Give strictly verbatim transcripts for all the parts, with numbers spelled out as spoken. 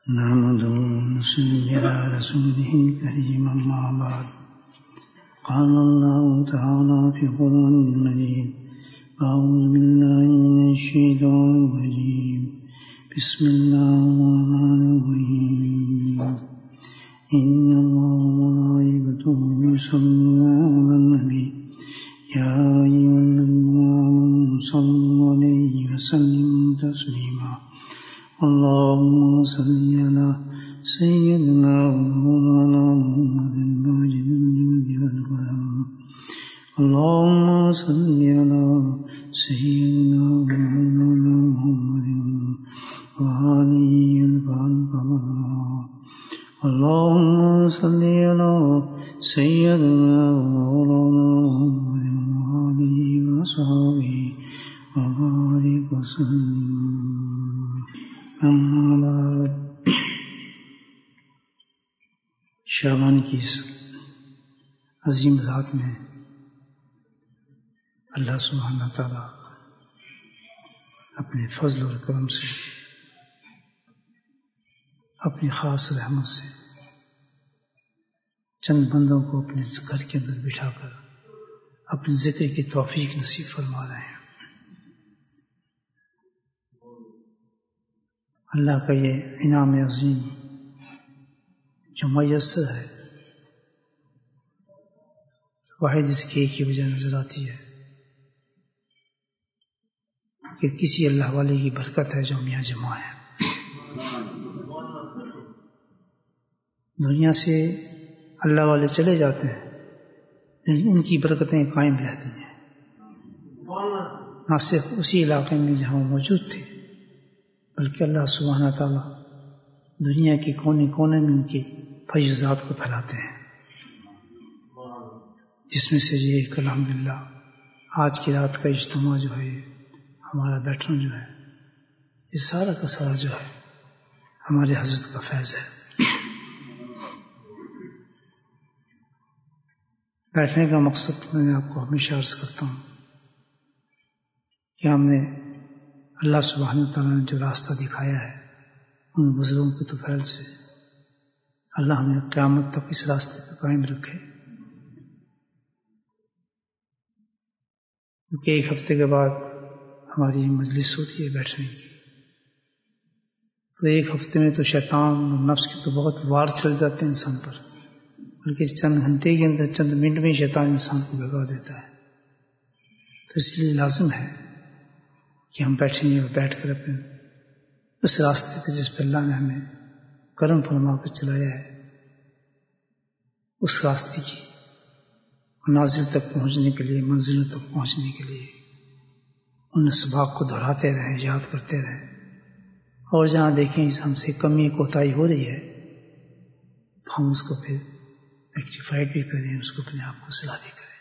نحمده ونصلي على رسوله الكريم أما بعد قال الله تعالى في القرآن المجيد أعوذ بالله من الشيطان الرجيم بسم الله الرحمن الرحيم إن الله وملائكته يصلون على النبي يا أيها الذين آمنوا صلوا عليه وسلموا تسليما اللهم صل على سيدنا ومولانا محمد واجد الجود والكرم اللهم صل على سيدنا ومولانا محمد وآله الكرم اللهم صل على سيدنا ومولانا محمد وآله وصحبه وبارك وسلم اما بعد شعبان کی اس عظیم رات میں اللہ سبحانہ تعالیٰ اپنے فضل اور کرم سے اپنی خاص رحمت سے چند بندوں کو اپنے گھر کے اندر بٹھا کر اپنے ذکر کی توفیق نصیب فرما رہے ہیں۔ اللہ کا یہ انعام عظیم جو میسر ہے، واحد اس کی ایک ہی وجہ نظر آتی ہے کہ کسی اللہ والے کی برکت ہے جو میاں جمع ہے۔ دنیا سے اللہ والے چلے جاتے ہیں لیکن ان کی برکتیں قائم رہتی ہیں، نہ صرف اسی علاقے میں جہاں وہ موجود تھے بلکہ اللہ سبحانہ تعالیٰ دنیا کے کونے کونے میں ان کی فیضات کو پھیلاتے ہیں، جس میں سے یہ ایک الحمدللہ آج کی رات کا اجتماع جو ہے، ہمارا بیٹھنا جو ہے، یہ سارا کا سارا جو ہے ہمارے حضرت کا فیض ہے۔ بیٹھنے کا مقصد میں آپ کو ہمیشہ عرض کرتا ہوں کہ ہم نے اللہ سبحانہ تعالیٰ نے جو راستہ دکھایا ہے ان بزرگوں کے توفیل سے اللہ ہمیں قیامت تک اس راستے پہ قائم رکھے، کیونکہ ایک ہفتے کے بعد ہماری مجلس ہوتی ہے بیٹھنے کی، تو ایک ہفتے میں تو شیطان اور نفس کے تو بہت وار چل جاتے ہیں انسان پر، بلکہ چند گھنٹے کے اندر چند منٹ میں شیطان انسان کو بھگا دیتا ہے۔ تو اس لیے لازم ہے کہ ہم بیٹھیں اور بیٹھ کر اپنے اس راستے پہ جس پہ اللہ نے ہمیں کرم فرما کر چلایا ہے اس راستے کی منازل تک پہنچنے کے لیے، منزلوں تک پہنچنے کے لیے ان اسباق کو دہراتے رہیں، یاد کرتے رہیں، اور جہاں دیکھیں ہم سے کمی کوتاہی ہو رہی ہے تو ہم اس کو پھر ریکٹیفائڈ بھی کریں، اس کو اپنے آپ کو اصلاح بھی کریں۔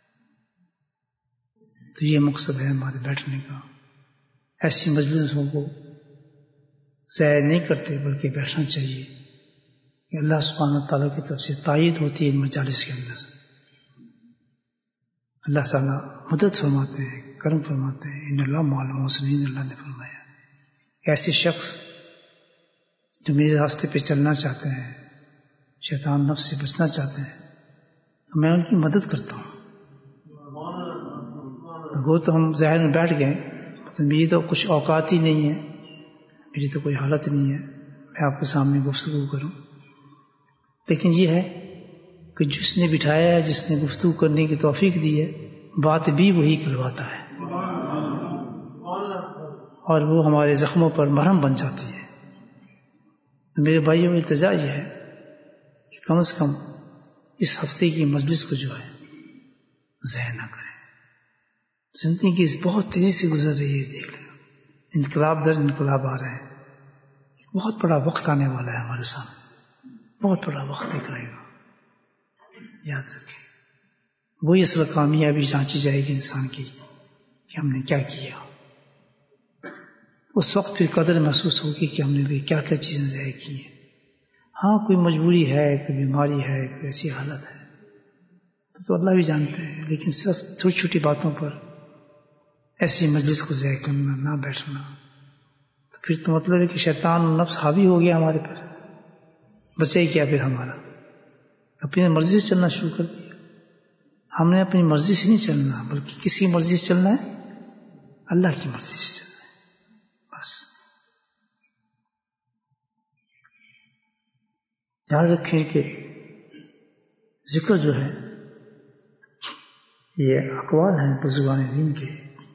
تو یہ مقصد ہے ہمارے بیٹھنے کا۔ ایسی مجلسوں کو ضائع نہیں کرتے بلکہ بیٹھنا چاہیے کہ اللہ سبحانہ تعالیٰ کی طرف سے تائید ہوتی ہے ان مجالس کے اندر۔ اللہ تعالیٰ مدد فرماتے ہیں، کرم فرماتے ہیں، ان اللہ مع المحسنین، اللہ نے فرمایا کہ ایسے شخص جو میرے راستے پہ چلنا چاہتے ہیں، شیطان نفس سے بچنا چاہتے ہیں، تو میں ان کی مدد کرتا ہوں۔ وہ تو ہم ظاہر میں بیٹھ گئے، میری تو کچھ اوقات ہی نہیں ہے، میری تو کوئی حالت نہیں ہے میں آپ کے سامنے گفتگو کروں، لیکن یہ ہے کہ جس نے بٹھایا ہے، جس نے گفتگو کرنے کی توفیق دی ہے، بات بھی وہی کرواتا ہے اور وہ ہمارے زخموں پر مرہم بن جاتی ہے۔ تو میرے بھائیوں میں التجا یہ ہے کہ کم از کم اس ہفتے کی مجلس کو جو ہے ضائع نہ کریں۔ زندگی بہت تیزی سے گزر رہی ہے، دیکھ لیں انقلاب در انقلاب آ رہے ہیں، بہت بڑا وقت آنے والا ہے ہمارے سامنے، بہت بڑا وقت دیکھ رہے گا۔ یاد رکھیں وہی اصل کامیابی جانچی جائے گی انسان کی کہ ہم نے کیا کیا، اس وقت پھر قدر محسوس ہوگی کہ ہم نے بھی کیا کیا چیزیں ضائع کی ہیں۔ ہاں کوئی مجبوری ہے، کوئی بیماری ہے، کوئی ایسی حالت ہے تو, تو اللہ بھی جانتے ہیں، لیکن صرف چھوٹی چھوٹی باتوں پر ایسی مجلس کو ضائع کرنا، نہ بیٹھنا، تو پھر تو مطلب ہے کہ شیطان نفس حاوی ہو گیا ہمارے پر، بچے کیا پھر ہمارا؟ اپنی مرضی سے چلنا شروع کر دیا۔ ہم نے اپنی مرضی سے نہیں چلنا، بلکہ کس کی مرضی سے چلنا ہے؟ اللہ کی مرضی سے چلنا ہے بس۔ یاد رکھیں کہ ذکر جو ہے یہ اقوال ہیں بزرگان دین کے۔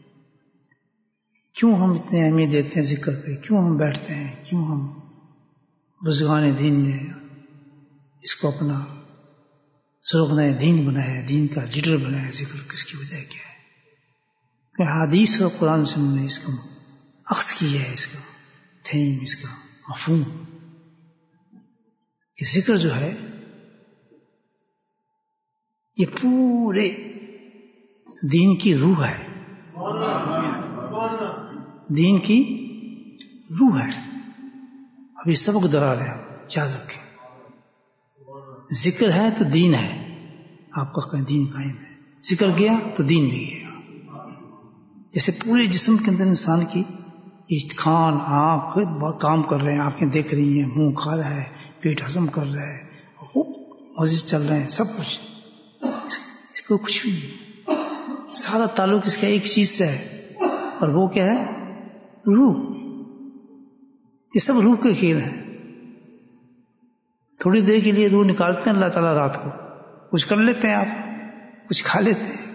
کیوں ہم اتنے اہمیت دیتے ہیں ذکر پہ؟ کیوں ہم بیٹھتے ہیں؟ کیوں ہم بزرگان دین نے اس کو اپنا سرغنہ دین بنایا، دین کا لیڈر بنایا؟ ذکر کس کی وجہ کیا ہے؟ کہ حدیث اور قرآن سے انہوں نے اس کا اخذ کیا ہے، اس کا تھیم، اس کا مفہوم، کہ ذکر جو ہے یہ پورے دین کی روح ہے، دین کی روح ہے۔ اب یہ سبق دہرا رہے ہیں، یاد رکھیں، ذکر ہے تو دین ہے، آپ کا دین قائم ہے۔ ذکر گیا تو دین بھی گیا۔ جیسے پورے جسم کے اندر انسان کی کان، آنکھ کام کر رہے ہیں، آنکھیں دیکھ رہی ہیں، منہ کھا رہا ہے، پیٹ ہضم کر رہا ہے، مزید چل رہے ہیں، سب کچھ، اس کو کچھ بھی نہیں، سارا تعلق اس کا ایک چیز سے ہے، اور وہ کیا ہے؟ روح۔ یہ سب روح کے کھیل ہیں۔ تھوڑی دیر کے لیے روح نکالتے ہیں اللہ تعالیٰ رات کو، کچھ کر لیتے ہیں، آپ کچھ کھا لیتے ہیں،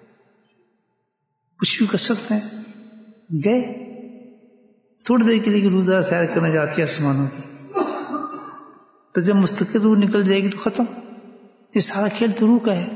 کچھ بھی کر سکتے ہیں، گئے تھوڑی دیر کے لیے روح ذرا سیر کرنے جاتی ہے آسمانوں کی، تو جب مستقل روح نکل جائے گی تو ختم۔ یہ سارا کھیل تو روح کا ہے۔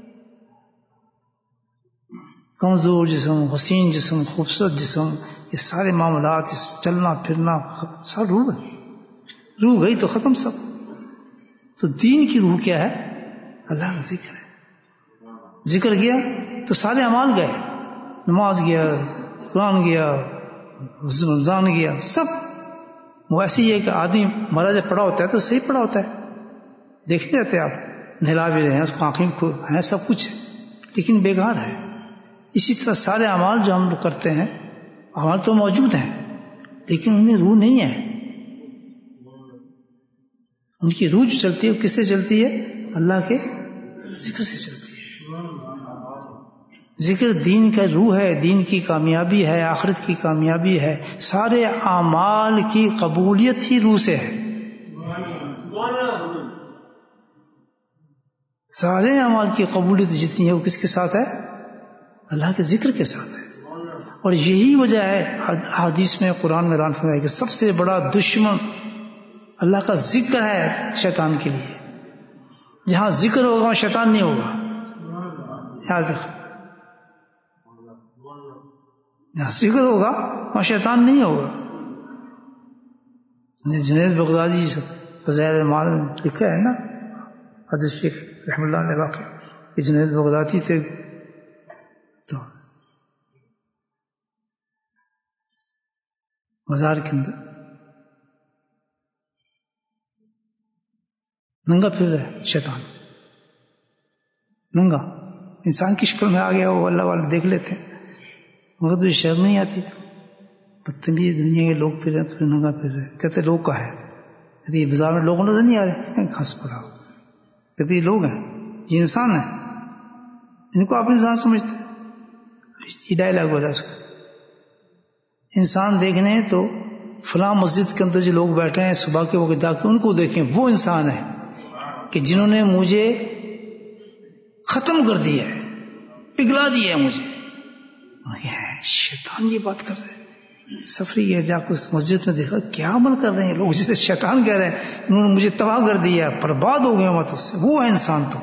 کمزور جسم، حسین جسم، خوبصورت جسم، یہ سارے معاملات، چلنا پھرنا، سب روح ہے۔ روح گئی تو ختم سب۔ تو دین کی روح کیا ہے؟ اللہ کا ذکر ہے۔ ذکر گیا تو سارے اعمال گئے، نماز گیا، قرآن گیا، رمضان گیا، سب۔ وہ ایسی ہے کہ آدمی مرا جب پڑا ہوتا ہے تو صحیح پڑا ہوتا ہے، دیکھ نہیں رہتے آپ، نہلا بھی رہے ہیں، اس کو آنکھیں ہیں، سب کچھ ہے، لیکن بیکار ہے۔ اسی طرح سارے اعمال جو ہم لوگ کرتے ہیں، اعمال تو موجود ہیں لیکن ان میں روح نہیں ہے۔ ان کی روح جو چلتی ہے وہ کس سے چلتی ہے؟ اللہ کے ذکر سے چلتی ہے۔ ذکر دین کا روح ہے، دین کی کامیابی ہے، آخرت کی کامیابی ہے، سارے اعمال کی قبولیت ہی روح سے ہے۔ سارے اعمال کی قبولیت جتنی ہے وہ کس کے ساتھ ہے؟ اللہ کے ذکر کے ساتھ ہے۔ اور یہی وجہ ہے حدیث میں، قرآن میں اعلان فرمایا کہ سب سے بڑا دشمن اللہ کا ذکر ہے شیطان کے لیے۔ جہاں ذکر ہوگا وہاں شیطان نہیں ہوگا، یاد رکھ، جہاں ذکر ہوگا وہاں شیطان نہیں ہوگا۔ جنید بغدادی فضائل الاعمال میں لکھا ہے نا، حضرت شیخ رحمہ اللہ نے واقع کہ جنید بغدادی تھے تو مزار کے اندر ننگا پھر رہا شیطان، ننگا انسان کی شکل میں آ گیا، وہ اللہ والے دیکھ لیتے ہیں، مگر تو شرم نہیں آتی تھی، بدتمیز دنیا کے لوگ پھر رہے تو ننگا پھر رہے، کہتے لوگ کا ہے، کہتے یہ بازار میں لوگ نظر نہیں آ رہے، گھاس پڑا، کہتے یہ لوگ ہیں، یہ انسان ہیں، ان کو آپ انسان سمجھتے ہیں۔ یہ ڈائلاگ بولا اس کا، انسان دیکھنے تو فلاں مسجد کے اندر جو لوگ بیٹھے ہیں صبح کے وقت جا کے ان کو دیکھیں، وہ انسان ہے کہ جنہوں نے مجھے ختم کر دیا ہے، پگھلا دیا ہے مجھے۔ شیطان یہ بات کر رہے ہیں، سفری ہے، جا کے اس مسجد میں دیکھا کیا عمل کر رہے ہیں لوگ، جسے شیطان کہہ رہے ہیں انہوں نے مجھے تباہ کر دیا، برباد ہو گیا مت اس سے، وہ ہے انسان۔ تو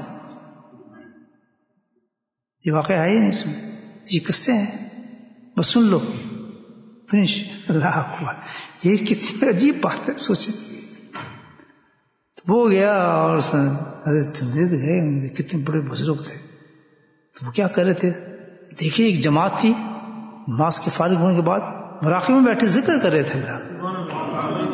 یہ واقعہ ہے ہی نہیں، سن یہ قصے ہیں، بس سن لو، فنش۔ اللہ اکبر، یہ کتنی عجیب بات ہے، سوچیں۔ وہ گیا اور حضرت گئے، کتنے بڑے بزرگ تھے، تو وہ کیا کر رہے تھے؟ دیکھیے ایک جماعت تھی، نماز کے فارغ ہونے کے بعد مراقبے میں بیٹھے ذکر کر رہے تھے اللہ،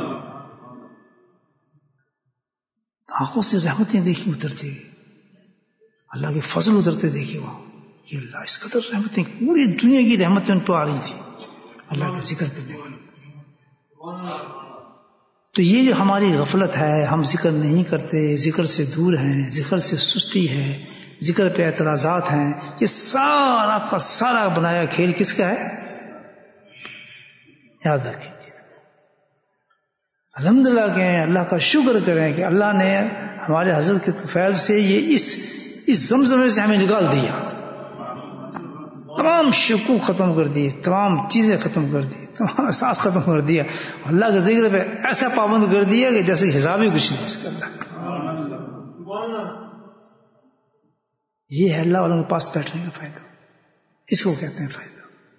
آنکھوں سے رحمتیں دیکھی اترتے ہوئے، اللہ کے فضل اترتے دیکھے وہاں کہ اللہ اس قدر رحمتیں، پوری دنیا کی رحمتیں ان پہ آ رہی تھی اللہ کا ذکر کرنے والے۔ تو یہ جو ہماری غفلت ہے، ہم ذکر نہیں کرتے، ذکر سے دور ہیں، ذکر سے سستی ہے، ذکر پہ اعتراضات ہیں، یہ سارا کا سارا بنایا کھیل کس کا ہے؟ یاد رکھیں چیز کو، الحمدللہ کہیں، اللہ کا شکر کریں کہ اللہ نے ہمارے حضرت کے فیض سے یہ اس اس زمزمے سے ہمیں نکال دیا، تمام شکوک ختم کر دیے، تمام چیزیں ختم کر دی، تمام احساس ختم کر دیا، اللہ کے ذکر پہ ایسا پابند کر دیا کہ جیسے حساب ہی کچھ نہیں اس کا۔ اللہ یہ ہے اللہ والوں کے پاس بیٹھنے کا فائدہ، اس کو کہتے ہیں فائدہ۔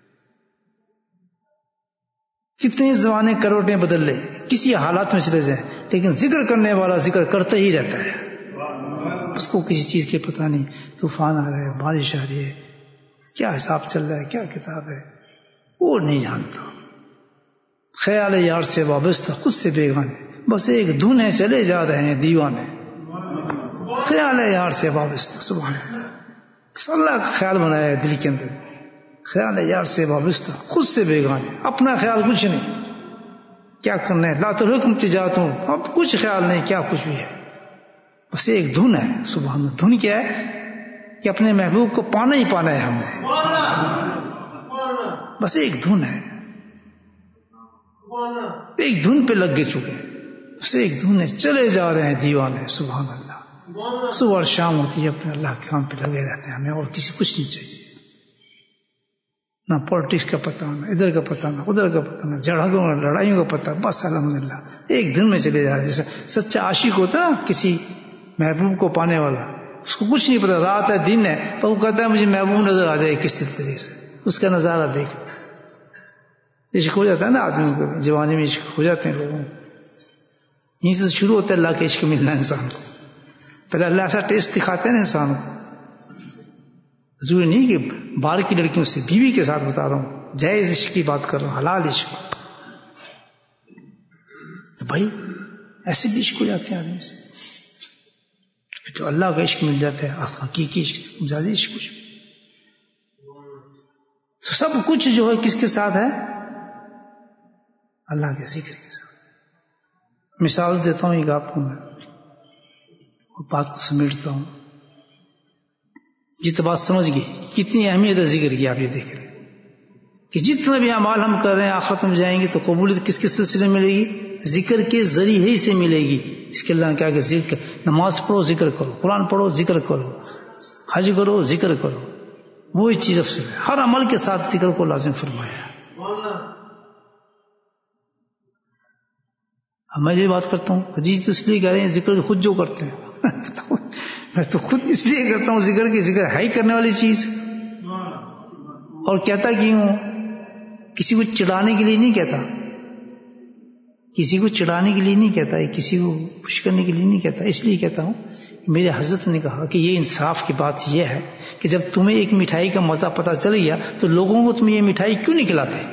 کتنے زمانے کروٹیں بدل لے، کسی حالات میں چلے جائیں، لیکن ذکر کرنے والا ذکر کرتا ہی رہتا ہے، اس کو کسی چیز کی پتہ نہیں، طوفان آ رہا ہے، بارش آ رہی ہے، کیا حساب چل رہا ہے، کیا کتاب ہے، وہ نہیں جانتا۔ خیال یار سے وابستہ خود سے بیگانے، بس ایک دھن ہے چلے جا رہے ہیں دیوانے، خیال یار سے وابستہ، سبحان اللہ، بس اللہ کا خیال بنایا ہے دل کے اندر، خیال یار سے وابستہ خود سے بیگانے، اپنا خیال کچھ نہیں، کیا کرنا ہے، لا تلہکم تجارتوں، اب کچھ خیال نہیں کیا کچھ بھی ہے، بس ایک دھن ہے، سبحان اللہ۔ دھن کیا ہے کہ اپنے محبوب کو پانا ہی پانا ہے ہم نے، بس ایک دھن ہے، ایک دھن پہ لگ کے چکے ہیں، بس ایک دھن ہے، چلے جا رہے ہیں دیوانے، سبحان اللہ۔ صبح اور شام ہوتی ہے اپنے اللہ کے کام پہ لگے رہتے ہیں، ہمیں اور کسی کچھ نہیں چاہیے، نہ پالیٹکس کا پتہ، نہ ادھر کا پتہ، نہ ادھر کا پتہ، نہ جھڑکوں نہ لڑائیوں کا پتہ، بس الحمدللہ ایک دن میں چلے جا رہے ہیں۔ جیسا سچا عاشق ہوتا ہے نا کسی محبوب کو پانے والا، اس کو کچھ نہیں پتا، رات ہے دن ہے، تو وہ کہتا ہے مجھے محبوب نظر آ جائے کس طریقے سے، اس کا نظارہ دیکھ، عشق ہو جاتا ہے نا آدمی کو، جوانی میں عشق ہو جاتے ہیں لوگوں کو، یہیں سے شروع ہوتا ہے اللہ کے عشق ملنا انسان کو، پہلے اللہ ایسا ٹیسٹ دکھاتے ہیں نا انسان کو، ضروری نہیں کہ باہر کی لڑکیوں سے، بیوی کے ساتھ بتا رہا ہوں، جائز عشق کی بات کر رہا ہوں، حلال عشق، تو بھائی ایسے بھی عشق ہو جاتے ہیں آدمی سے، تو اللہ کا عشق مل جاتا ہے، حقیقی عشق، مجازی عشق کچھ بھی، تو سب کچھ جو ہے کس کے ساتھ ہے؟ اللہ کے ذکر کے ساتھ۔ مثال دیتا ہوں ایک آپ کو، میں بات کو سمیٹتا ہوں، جتنی بات سمجھ گئی کتنی اہمیت ہے ذکر کی، آپ یہ دیکھ رہے ہیں کہ جتنا بھی اعمال ہم کر رہے ہیں آخرت میں جائیں گے تو قبولیت کس کے سلسلے میں ملے گی؟ ذکر کے ذریعے ہی سے ملے گی۔ اس کے اللہ نے کہا کہ ذکر، نماز پڑھو ذکر کرو، قرآن پڑھو ذکر کرو، حج کرو ذکر کرو، وہی چیز افضل ہے، ہر عمل کے ساتھ ذکر کو لازم فرمایا۔ اب میں یہ بات کرتا ہوں جی تو اس لیے کہہ رہے ہیں ذکر خود جو کرتے ہیں میں تو خود اس لیے کرتا ہوں ذکر کی، ذکر ہے ہی کرنے والی چیز، اور کہتا کیوں ہوں؟ کسی کو چڑھانے کے لیے نہیں کہتا، کسی کو چڑھانے کے لیے نہیں کہتا، کسی کو خوش کرنے کے لیے نہیں کہتا، اس لیے کہتا ہوں میرے حضرت نے کہا کہ یہ انصاف کی بات یہ ہے کہ جب تمہیں ایک مٹھائی کا مزہ پتہ چل گیا تو لوگوں کو تم یہ مٹھائی کیوں نہیں کھلاتے؟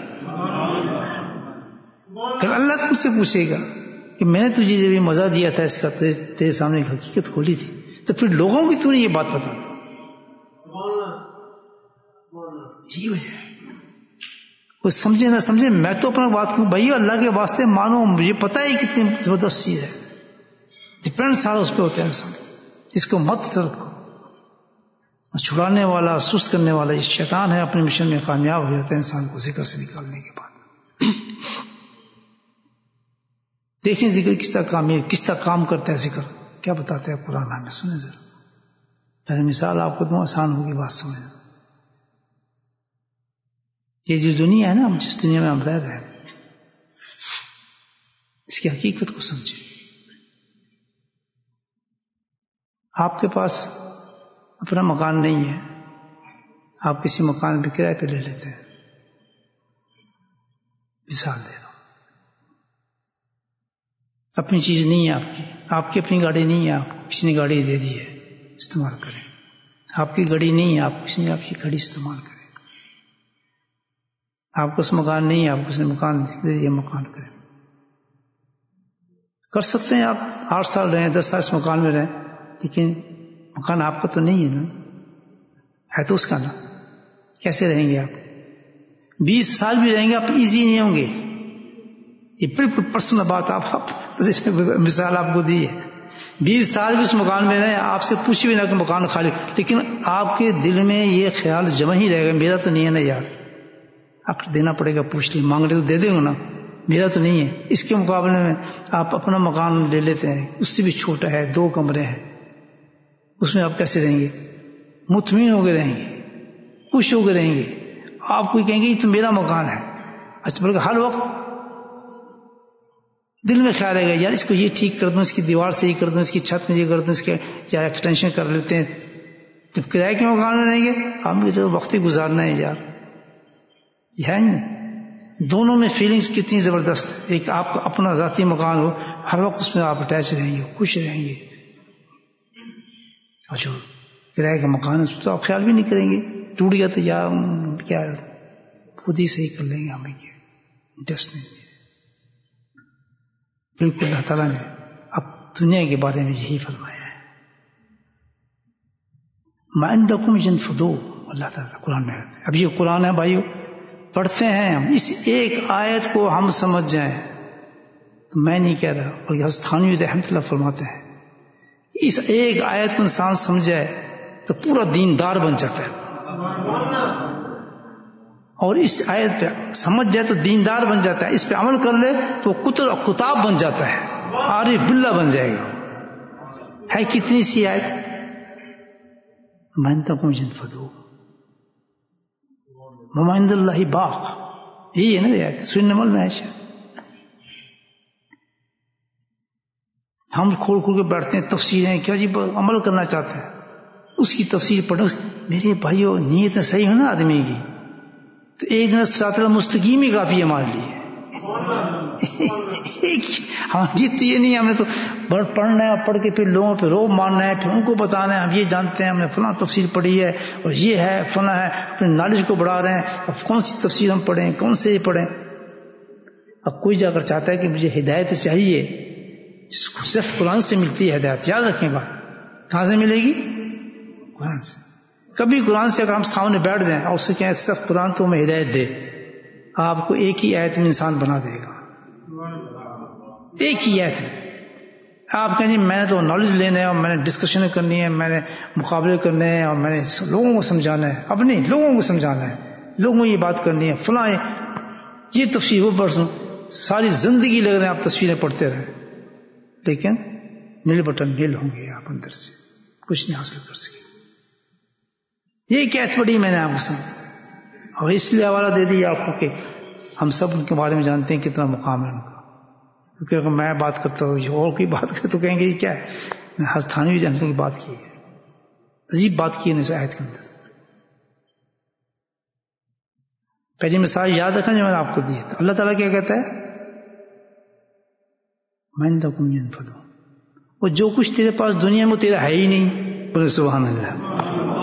کہ اللہ تم سے پوچھے گا کہ میں نے تجھے جب یہ مزہ دیا تھا اس کا، تیرے سامنے ایک حقیقت کھولی تھی، تو پھر لوگوں کی تو نے یہ بات بتا دی، یہی وجہ ہے۔ کوئی سمجھے نہ سمجھے، میں تو اپنا بات کروں بھائی اللہ کے واسطے مانو، مجھے پتا ہے کتنی زبردست چیز ہے، ڈپینڈ سارا اس پہ ہوتا ہے انسان، اس کو مت رکھو۔ چھڑانے والا، سست کرنے والا یہ شیطان ہے، اپنے مشن میں کامیاب ہو جاتا ہے انسان کو ذکر سے نکالنے کے بعد۔ دیکھیں ذکر کس طرح کامیاب، کس طرح کام کرتا ہے ذکر، کیا بتاتا ہے قرآن ہمیں، سنیں ذرا۔ پہلے مثال آپ کو دوں، آسان ہوگی بات سمجھنا۔ یہ جو دنیا ہے نا، ہم جس دنیا میں ہم رہ رہے ہیں، اس کی حقیقت کو سمجھیں۔ آپ کے پاس اپنا مکان نہیں ہے، آپ کسی مکان پہ کرائے پہ لے لیتے ہیں، مثال دے رہا ہوں، اپنی چیز نہیں ہے آپ کی، آپ کی اپنی گاڑی نہیں ہے، آپ کسی نے گاڑی دے دی ہے، استعمال کریں۔ آپ کی گاڑی نہیں ہے، آپ کسی نے آپ کی گاڑی استعمال کریں۔ آپ کو اس مکان نہیں ہے، آپ کسی نے مکان دے دیا، مکان کریں۔ کر سکتے ہیں آپ آٹھ سال رہیں، دس سال اس مکان میں رہیں، لیکن مکان آپ کا تو نہیں ہے نا، ہے تو اس کا نا، کیسے رہیں گے آپ؟ بیس سال بھی رہیں گے آپ ایزی نہیں ہوں گے، یہ بالکل پرسنل بات آپ, آپ مثال آپ کو دی ہے. بیس سال بھی اس مکان میں رہے, آپ سے پوچھ بھی نہ کہ مکان خالی, لیکن آپ کے دل میں یہ خیال جمع ہی رہے گا میرا تو نہیں ہے نا یار, آپ دینا پڑے گا, پوچھ لی, مانگ لے تو دے دیں گے نا, میرا تو نہیں ہے. اس کے مقابلے میں آپ اپنا مکان لے لیتے ہیں, اس سے بھی چھوٹا ہے, دو کمرے ہیں, اس میں آپ کیسے رہیں گے؟ مطمئن ہو کے رہیں گے, خوش ہو کے رہیں گے. آپ کو کہیں گے یہ تو میرا مکان ہے. اچھا بلکہ ہر وقت دل میں خیال آئے گا یار اس کو یہ ٹھیک کر دوں, اس کی دیوار سے یہ کر دوں, اس کی چھت میں یہ کر دوں, اس کے یا ایکسٹینشن کر لیتے ہیں. جب کرائے کے مکان میں رہیں گے آپ کی طرف وقت ہی گزارنا ہے یار, یہ ہے نہیں. دونوں میں فیلنگز کتنی زبردست. ایک آپ کا اپنا ذاتی مکان ہو, ہر وقت اس میں آپ اٹیچ رہیں گے, خوش رہیں گے. اور جو کرائے کا مکان ہے اس تو آپ خیال بھی نہیں کریں گے, ٹوٹ گیا تو یا کیا خود ہی صحیح کر لیں گے, ہمیں کیا انٹرسٹ نہیں. بالکل اللہ تعالیٰ نے اب دنیا کے بارے میں یہی فرمایا ہے. مَا عِندَكُمْ يَنْفَدُ, اللہ تعالیٰ قرآن میں کہتے ہیں. اب یہ قرآن ہے بھائیو, پڑھتے ہیں ہم, اس ایک آیت کو ہم سمجھ جائیں تو میں نہیں کہہ رہا, بلکہ حضرت تھانوی رحمۃ اللہ فرماتے ہیں اس ایک آیت کو انسان سمجھے تو پورا دیندار بن جاتا ہے, اور اس آیت پہ سمجھ جائے تو دیندار بن جاتا ہے, اس پہ عمل کر لے تو قطر کتاب بن جاتا ہے, عارف باللہ بن جائے گا. ہے کتنی سی آیت, مَنْتَقُمْ جَنْفَدُوا مَمَعِنْدَ اللَّهِ باق, یہی ہے نا یہ آیت سورۃ النمل میں ہے. شاید ہم کھول کھول کے بیٹھتے ہیں, تفسیریں کیا جی عمل کرنا چاہتے ہیں, اس کی تفسیر پڑھو. میرے بھائیو نیت صحیح ہو نا آدمی کی تو ایک دن صراط المستقیم ہی کافی ہے ہمارے لیے. ہم جیت تو یہ نہیں, ہمیں تو پڑھنا ہے اور پڑھ کے پھر لوگوں پہ روب مارنا ہے, پھر ان کو بتانا ہے ہم یہ جانتے ہیں, ہم نے فلاں تفسیر پڑھی ہے اور یہ ہے فلاں ہے, اپنے نالج کو بڑھا رہے ہیں. اب کون سی تفسیر ہم پڑھیں, کون سے یہ پڑھیں. اب کوئی جا کر چاہتا ہے کہ مجھے ہدایت چاہیے, جس کو صرف قرآن سے ملتی ہے ہدایت, یاد رکھیں بات, کہاں سے ملے گی؟ قرآن سے. کبھی قرآن سے اگر ہم سامنے بیٹھ جائیں اور اس سے کہیں صرف قرآن تو ہمیں ہدایت دے, آپ کو ایک ہی آیت میں انسان بنا دے گا, ایک ہی آیت میں. آپ کہیں جی میں نے تو نالج لینا ہے اور میں نے ڈسکشن کرنی ہے, میں نے مقابلے کرنے ہیں اور میں نے لوگوں کو سمجھانا ہے. اب نہیں, لوگوں کو سمجھانا ہے, لوگوں کو یہ بات کرنی ہے, فلاں یہ تفسیر وہ پرسوں, ساری زندگی لگ رہے ہیں آپ تصویریں پڑھتے رہے, لیکن نیل بٹن نیل ہوں گے, آپ اندر سے کچھ نہیں حاصل کر سکے. یہ کیا پڑی میں نے آپ کو سمجھ, اور اس لیے حوالہ دے دیا آپ کو کہ ہم سب ان کے بارے میں جانتے ہیں کتنا مقام ہے ان کا. کیونکہ اگر میں بات کرتا ہوں اور کوئی بات کرے تو کہیں گے یہ کیا ہے, میں حضرت تھانوی رحمۃ اللہ کی بات کی ہے, عجیب بات کی ہے اس آیت کے اندر. پہلی مثال یاد رکھنا جو میں نے آپ کو دی ہے. تو اللہ تعالیٰ کیا کہتا ہے, مَنْدَكُمْ يَنْفَدُ, وہ جو کچھ تیرے پاس دنیا میں تیرا ہے ہی نہیں. بولے سبحان اللہ,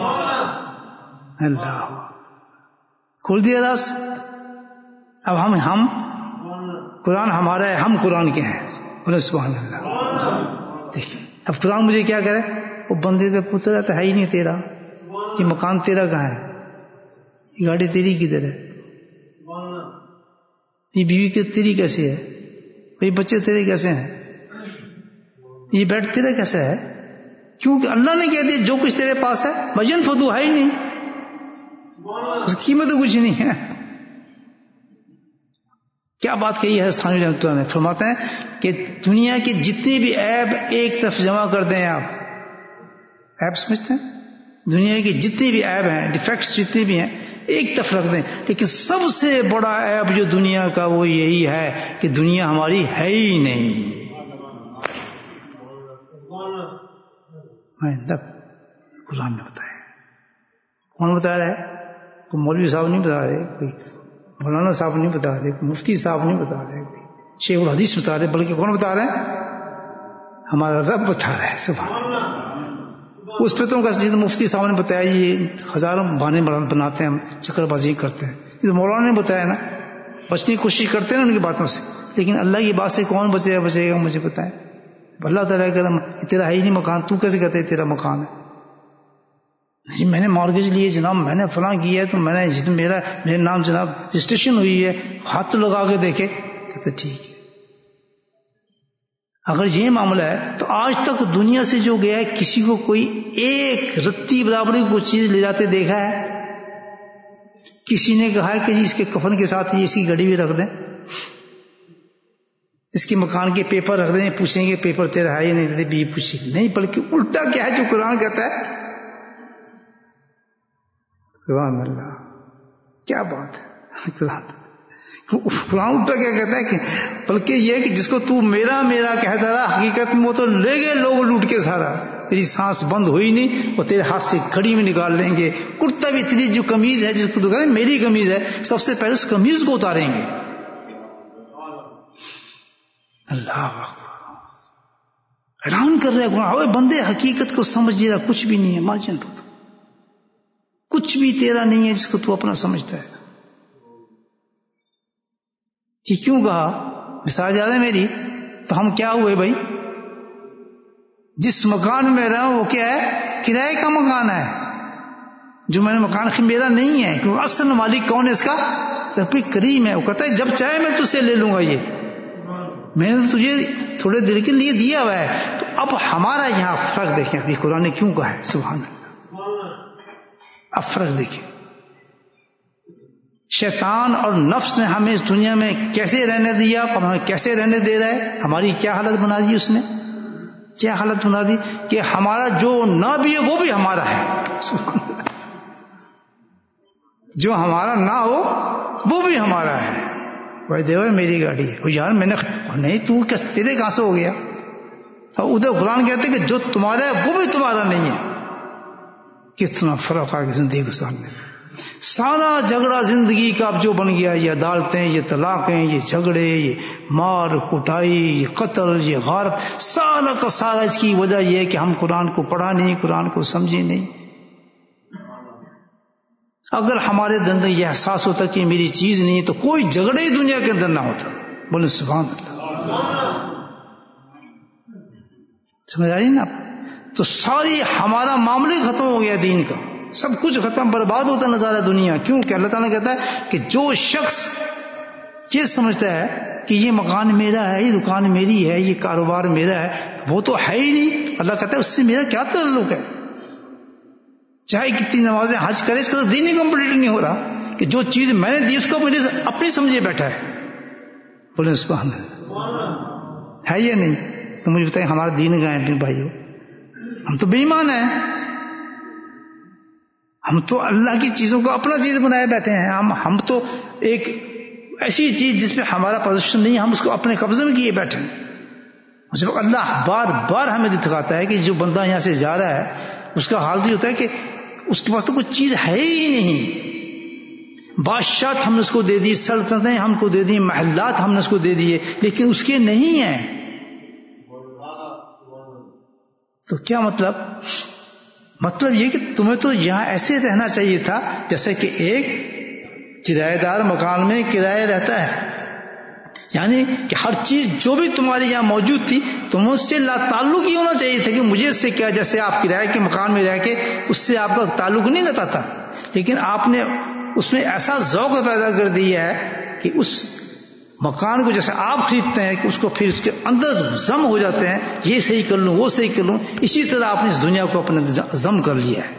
اللہ کھول دیا راز. اب ہم ہم قرآن ہمارا ہے, ہم قرآن کے ہیں. بولے سبحان اللہ. دیکھیں اب قرآن مجھے کیا کرے, وہ بندے پہ پوچھ رہا تو ہے ہی نہیں تیرا, یہ مکان تیرا کہاں ہے, یہ گاڑی تیری کدھر ہے, یہ بیوی کی تیری کیسے ہے, یہ بچے تیرے کیسے ہیں, یہ بیڈ تیرا کیسے ہے. کیونکہ اللہ نے کہہ دیا جو کچھ تیرے پاس ہے بجن فدو ہے ہی نہیں, اس کی قیمت تو کچھ نہیں ہے. کیا بات کہی ہے تھانوی رحمۃ اللہ نے, فرماتے ہیں کہ دنیا کے جتنے بھی عیب ایک طرف جمع کر دیں آپ, عیب سمجھتے ہیں, دنیا کے جتنے بھی عیب ہیں, ڈیفیکٹس جتنے بھی ہیں ایک طرف رکھ دیں, لیکن سب سے بڑا عیب جو دنیا کا وہ یہی ہے کہ دنیا ہماری ہے ہی نہیں. قرآن نے بتایا. کون بتا رہا ہے؟ کوئی مولوی صاحب نہیں بتا رہے, کوئی مولانا صاحب نہیں بتا رہے, کوئی مفتی صاحب نہیں بتا رہے, کوئی شیخ الحدیث بتا رہے, بلکہ کون بتا رہے ہیں؟ ہمارا رب بتا رہا ہے. سبحان اللہ. اس پہ تو مفتی صاحب نے بتایا یہ ہزاروں بہانے بناتے ہیں, ہم چکر بازی کرتے ہیں. یہ تو مولانا نے بتایا نا, بچنے کی کوشش کرتے ہیں نا ان کی باتوں سے, لیکن اللہ کی بات سے کون بچے گا بچے گا مجھے بتائیں. اللہ تعالیٰ کہ تیرا ہے ہی نہیں مکان, تو کیسے کہتے تیرا مکان ہے؟ نہیں میں نے مارگیج لیے جناب, میں نے فلاں کیا ہے, تو میں نے میرا میرے نام جناب رجسٹریشن ہوئی ہے, ہاتھ تو لگا کے دیکھے. کہتے ٹھیک ہے, اگر یہ معاملہ ہے تو آج تک دنیا سے جو گیا ہے کسی کو کوئی ایک رتی برابری کو چیز لے جاتے دیکھا ہے؟ کسی نے کہا ہے کہ جی اس کے کفن کے ساتھ اس کی گھڑی بھی رکھ دیں، اس کے مکان کے پیپر رکھ دیں، پوچھیں گے پیپر تیرا ہے یا نہیں؟ بھی پوچھیں نہیں، بلکہ الٹا کیا ہے جو قرآن کہتا ہے. سبحان اللہ، کیا بات ہے. قرآن قرآن الٹا کیا کہتا ہے کہ بلکہ یہ کہ جس کو تو میرا میرا کہتا رہا، حقیقت میں وہ تو لے گئے لوگ لوٹ کے سارا. تیری سانس بند ہوئی نہیں، وہ تیرے ہاتھ سے کھڑی میں نکال لیں گے. کرتا بھی اتنی جو قمیض ہے جس کو تو کہتے ہیں میری قمیض ہے، سب سے پہلے اس قمیض کو اتاریں گے. اللہ حیران کر رہے گناہ بندے، حقیقت کو سمجھ رہا کچھ بھی نہیں ہے. ماں جان تو کچھ بھی تیرا نہیں ہے جس کو تو اپنا سمجھتا ہے. کہ کیوں کہا مثال زیادہ ہے میری، تو ہم کیا ہوئے بھائی؟ جس مکان میں رہا ہوں وہ کیا ہے؟ کرائے کا مکان ہے. جو میں نے مکان میرا نہیں ہے، کیونکہ اصل مالک کون ہے اس کا؟ رب کریم ہے. وہ کہتا ہے جب چاہے میں تجھ سے لے لوں گا، یہ میں نے تجھے تھوڑے دیر کے لیے دیا ہوا ہے. تو اب ہمارا یہاں فرق دیکھیں، ابھی قرآن نے کیوں کہا ہے. سبحان اللہ، اب فرق دیکھیں. شیطان اور نفس نے ہمیں اس دنیا میں کیسے رہنے دیا، اور ہمیں کیسے رہنے دے رہا ہے. ہماری کیا حالت بنا دی اس نے؟ کیا حالت بنا دی کہ ہمارا جو نہ بھی ہے وہ بھی ہمارا ہے. جو ہمارا نہ ہو وہ بھی ہمارا ہے. بھائی دیو میری گاڑی ہے، یار میں نے نہیں، تو تیرے کہاں سے ہو گیا؟ اور ادھر قرآن کہتے کہ جو تمہارا ہے وہ بھی تمہارا نہیں ہے. کتنا فرق آ گیا زندگی کے سامنے. سارا جھگڑا زندگی کا اب جو بن گیا، یہ عدالتیں، یہ طلاقیں، یہ جھگڑے، یہ مار کٹائی، یہ قتل، یہ غارت، سارا کا سارا اس کی وجہ یہ ہے کہ ہم قرآن کو پڑھا نہیں، قرآن کو سمجھے نہیں. اگر ہمارے اندر یہ احساس ہوتا کہ میری چیز نہیں تو کوئی جھگڑے ہی دنیا کے اندر نہ ہوتا. بولے سبحان اللہ. سمجھ آ رہی نا؟ تو ساری ہمارا معاملہ ختم ہو گیا، دین کا سب کچھ ختم، برباد ہوتا نظر آ دنیا. کیوں کہ اللہ تعالیٰ کہتا ہے کہ جو شخص یہ سمجھتا ہے کہ یہ مکان میرا ہے، یہ دکان میری ہے، یہ کاروبار میرا ہے، وہ تو ہے ہی نہیں. اللہ کہتا ہے اس سے میرا کیا تعلق ہے؟ چاہے کتنی نمازیں حج کرے، اس کا تو دین ہی کمپلیٹ نہیں ہو رہا کہ جو چیز میں نے دی اس کو میرے اپنی سمجھے بیٹھا ہے. بولے سبحان اللہ، ہے یا نہیں؟ تو مجھے بتائیں ہمارا دین کہاں ہے اپنے بھائیوں؟ ہم تو بے ایمان ہیں. ہم تو اللہ کی چیزوں کو اپنا چیز بنائے بیٹھے ہیں. ہم ہم تو ایک ایسی چیز جس میں ہمارا پوزیشن نہیں، ہم اس کو اپنے قبضے میں کیے بیٹھے ہیں. جب اللہ بار بار ہمیں دکھاتا ہے کہ جو بندہ یہاں سے جا رہا ہے اس کا حال یہ ہوتا ہے کہ اس کے پاس تو کوئی چیز ہے ہی نہیں. بادشاہت ہم نے اس کو دے دی، سلطنتیں ہم کو دے دی، محلات ہم نے اس کو دے دیے، لیکن اس کے نہیں ہیں. تو کیا مطلب؟ مطلب یہ کہ تمہیں تو یہاں ایسے رہنا چاہیے تھا جیسے کہ ایک کرایہ دار مکان میں کرایہ رہتا ہے. یعنی کہ ہر چیز جو بھی تمہاری یہاں موجود تھی تم اس سے لا تعلق ہی ہونا چاہیے تھا کہ مجھے اس سے کیا. جیسے آپ کرایہ کے مکان میں رہ کے اس سے آپ کا تعلق نہیں رہتا تھا، لیکن آپ نے اس میں ایسا ذوق پیدا کر دیا ہے کہ اس مکان کو جیسے آپ خریدتے ہیں کہ اس کو پھر اس کے اندر ضم ہو جاتے ہیں، یہ صحیح کر لوں وہ صحیح کر لوں. اسی طرح آپ نے اس دنیا کو اپنے ضم کر لیا ہے،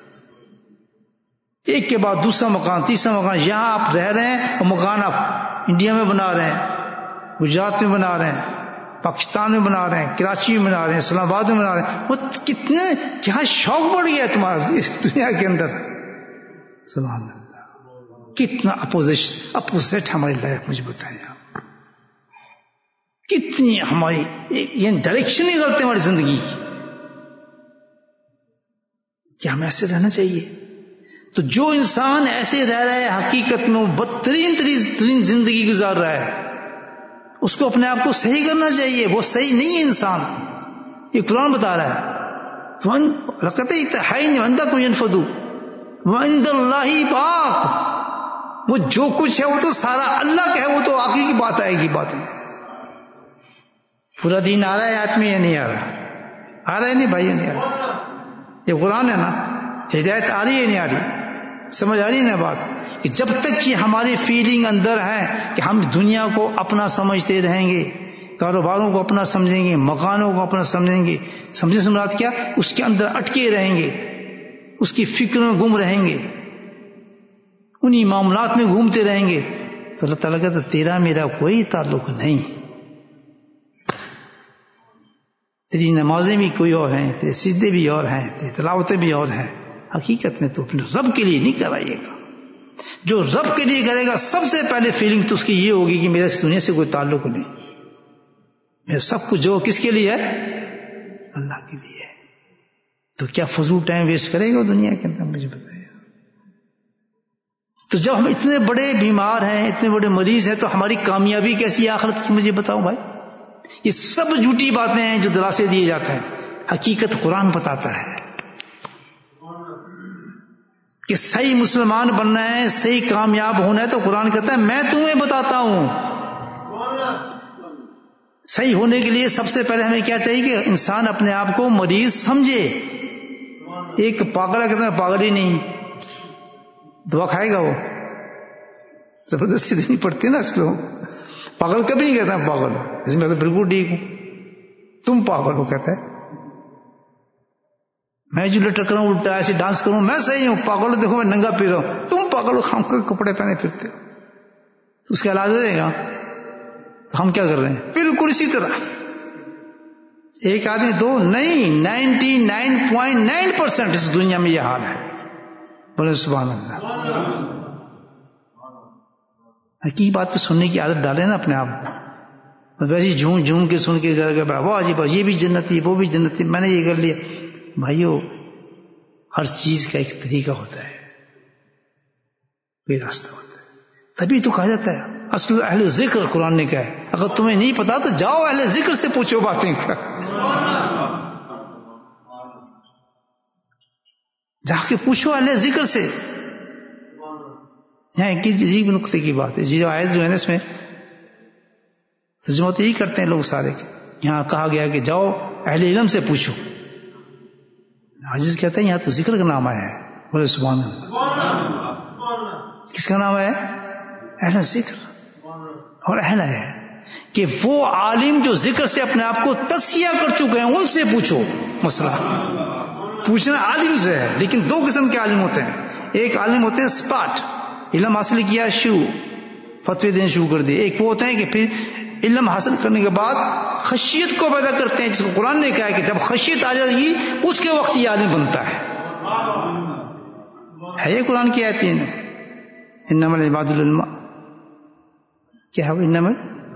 ایک کے بعد دوسرا مکان، تیسرا مکان. یہاں آپ رہ رہے ہیں اور مکان آپ انڈیا میں بنا رہے ہیں، گجرات میں بنا رہے ہیں، پاکستان میں بنا رہے ہیں، کراچی میں بنا رہے ہیں، اسلام آباد میں بنا رہے ہیں. وہ کتنے کیا شوق بڑھ گیا تمہارا اس دنیا کے اندر. سبحان اللہ، کتنا اپوزٹ اپوزٹ ہماری لائف. مجھے بتائیں آپ کتنی ہماری یہ ڈائریکشن ہی غلط ہے ہماری زندگی کی. کیا ہمیں ایسے رہنا چاہیے؟ تو جو انسان ایسے رہ رہا ہے حقیقت میں وہ بدترین ترین زندگی گزار رہا ہے. اس کو اپنے آپ کو صحیح کرنا چاہیے، وہ صحیح نہیں ہے انسان. یہ قرآن بتا رہا ہے رکھتے ہی نہیں بندہ کو ينفدو وعند اللہ پاک. وہ جو کچھ ہے وہ تو سارا اللہ کا ہے، وہ تو آخری کی بات آئے گی. بات میں پورا دین آ رہا ہے آیت میں یا نہیں آ رہا؟ آ رہا ہے نہیں بھائی؟ نہیں آ رہا. یہ قرآن ہے نا، ہدایت آ رہی ہے نہیں آ رہی؟ سمجھ آ رہی ہے نا بات؟ کہ جب تک یہ ہماری فیلنگ اندر ہے کہ ہم دنیا کو اپنا سمجھتے رہیں گے، کاروباروں کو اپنا سمجھیں گے، مکانوں کو اپنا سمجھیں گے. سمجھے سے مراد کیا؟ اس کے اندر اٹکے رہیں گے، اس کی فکر میں گم رہیں گے، انہی معاملات میں گھومتے رہیں گے. تو اللہ تعالیٰ کہتا تیرا میرا کوئی تعلق نہیں، تیری نمازیں بھی کوئی اور ہیں، تیرے سجدے بھی اور ہیں، تیری تلاوتیں بھی اور ہیں. حقیقت میں تو اپنے رب کے لیے نہیں کرائیے گا. جو رب کے لیے کرے گا سب سے پہلے فیلنگ تو اس کی یہ ہوگی کہ میرا اس دنیا سے کوئی تعلق نہیں، میرا سب کچھ جو کس کے لیے ہے؟ اللہ کے لیے ہے. تو کیا فضول ٹائم ویسٹ کرے گا دنیا کے اندر؟ مجھے بتائیے. تو جب ہم اتنے بڑے بیمار ہیں، اتنے بڑے مریض ہیں، تو ہماری کامیابی کیسی ہے آخرت کی؟ مجھے بتاؤ بھائی. یہ سب جھوٹی باتیں ہیں جو دلاسے دیے جاتے ہیں. حقیقت قرآن بتاتا ہے کہ صحیح مسلمان بننا ہے، صحیح کامیاب ہونا ہے، تو قرآن کہتا ہے میں تمہیں بتاتا ہوں. صحیح ہونے کے لیے سب سے پہلے ہمیں کیا چاہیے کہ انسان اپنے آپ کو مریض سمجھے. ایک پاگل ہے، کہتا ہے پاگل ہی نہیں، دوا کھائے گا، وہ زبردستی دینی پڑتی ہے نا اس لوگ. پاگل کبھی نہیں کہتا پاگل، اس میں تو بالکل ٹھیک ہوں، تم پاگل ہو. کہتا ہے میں جو لٹک رہا ہوں الٹا ایسے ڈانس کروں میں صحیح ہوں، پاگل دیکھو میں ننگا پی رہا ہوں، تم پاگل ہو خام کے کپڑے پہنے پھرتے ہو. اس کا علاج ہو جائے گا. ہم کیا کر رہے ہیں؟ بالکل اسی طرح. ایک آدمی دو نہیں، ninety nine point nine percent اس دنیا میں یہ حال ہے. بولے سبحان اللہ. کی بات پہ سننے کی عادت ڈالے نا اپنے آپ کو. ویسے جھوم جھوم کے سن کے گھر گئے واہ جی یہ بھی جنتی وہ بھی جنتی میں نے یہ کر لیا. بھائیو ہر چیز کا ایک طریقہ ہوتا ہے، کوئی راستہ ہوتا ہے. تبھی تو کہا جاتا ہے اصل اہل ذکر، قرآن نے کہا ہے اگر تمہیں نہیں پتا تو جاؤ اہل ذکر سے پوچھو باتیں. جا کے پوچھو اہل ذکر سے. یہاں ایک عجیب نقطے کی بات ہے، جو آیت جو ہے نا اس میں ترجمہ تو یہی کرتے ہیں لوگ سارے. یہاں کہا گیا کہ جاؤ اہل علم سے پوچھو. عاجز کہتا ہے یہاں تو ذکر کا نام آیا ہے. بولے سبحان اللہ. کس کا نام ہے؟ اہل ذکر. اور اہل ہے کہ وہ عالم جو ذکر سے اپنے آپ کو تزکیہ کر چکے ہیں ان سے پوچھو مسئلہ. پوچھنا عالم سے ہے، لیکن دو قسم کے عالم ہوتے ہیں. ایک عالم ہوتے ہیں اسپاٹ، علم حاصل کیا شروع فتوی دینے شروع کر دیے. ایک وہ ہوتے ہیں کہ پھر علم حاصل کرنے کے بعد خشیت کو پیدا کرتے ہیں، جس کو قرآن نے کہا ہے کہ جب خشیت آ جائے گی اس کے وقت یہ عالم بنتا ہے. ہے یہ قرآن کی آیت ہے. انما العباد العلماء کیا ہے؟ انما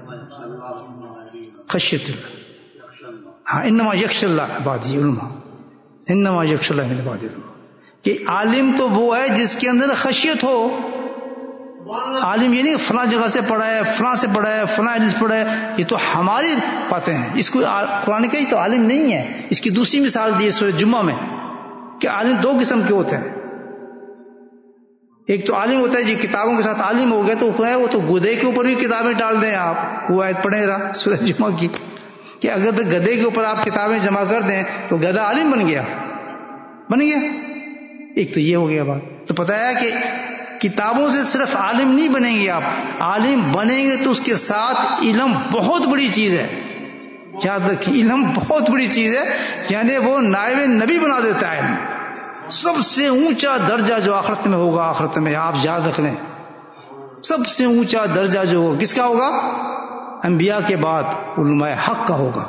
خشیت اللہ، ہاں انما یخشى اللہ عبادی علماء، انما یخشى اللہ من عبادی علماء. کہ عالم تو وہ ہے جس کے اندر خشیت ہو. عالم یہ نہیں فلاں جگہ سے پڑھا ہے، فلاں سے پڑھا ہے، فلاں حدیث پڑھا ہے، یہ تو ہماری باتیں ہیں. اس کو قرآن کا یہ تو عالم نہیں ہے. اس کی دوسری مثال دی سورہ جمعہ میں کہ عالم دو قسم کے ہوتے ہیں. ایک تو عالم ہوتا ہے جو کتابوں کے ساتھ عالم ہو گیا تو وہ تو گدھے کے اوپر بھی کتابیں ڈال دیں. آپ وہ آیت پڑھیں ذرا سورہ جمعہ کی کہ اگر گدھے کے اوپر آپ کتابیں جمع کر دیں تو گدھا عالم بن گیا بن گیا ایک تو یہ ہو گیا بات. تو پتہ ہے کہ کتابوں سے صرف عالم نہیں بنیں گے آپ، عالم بنیں گے تو اس کے ساتھ علم بہت بڑی چیز ہے. یاد رکھیں علم بہت بڑی چیز ہے، یعنی وہ نائب نبی بنا دیتا ہے. سب سے اونچا درجہ جو آخرت میں ہوگا، آخرت میں آپ یاد رکھ لیں سب سے اونچا درجہ جو ہوگا کس کا ہوگا؟ انبیاء کے بعد علماء حق کا ہوگا،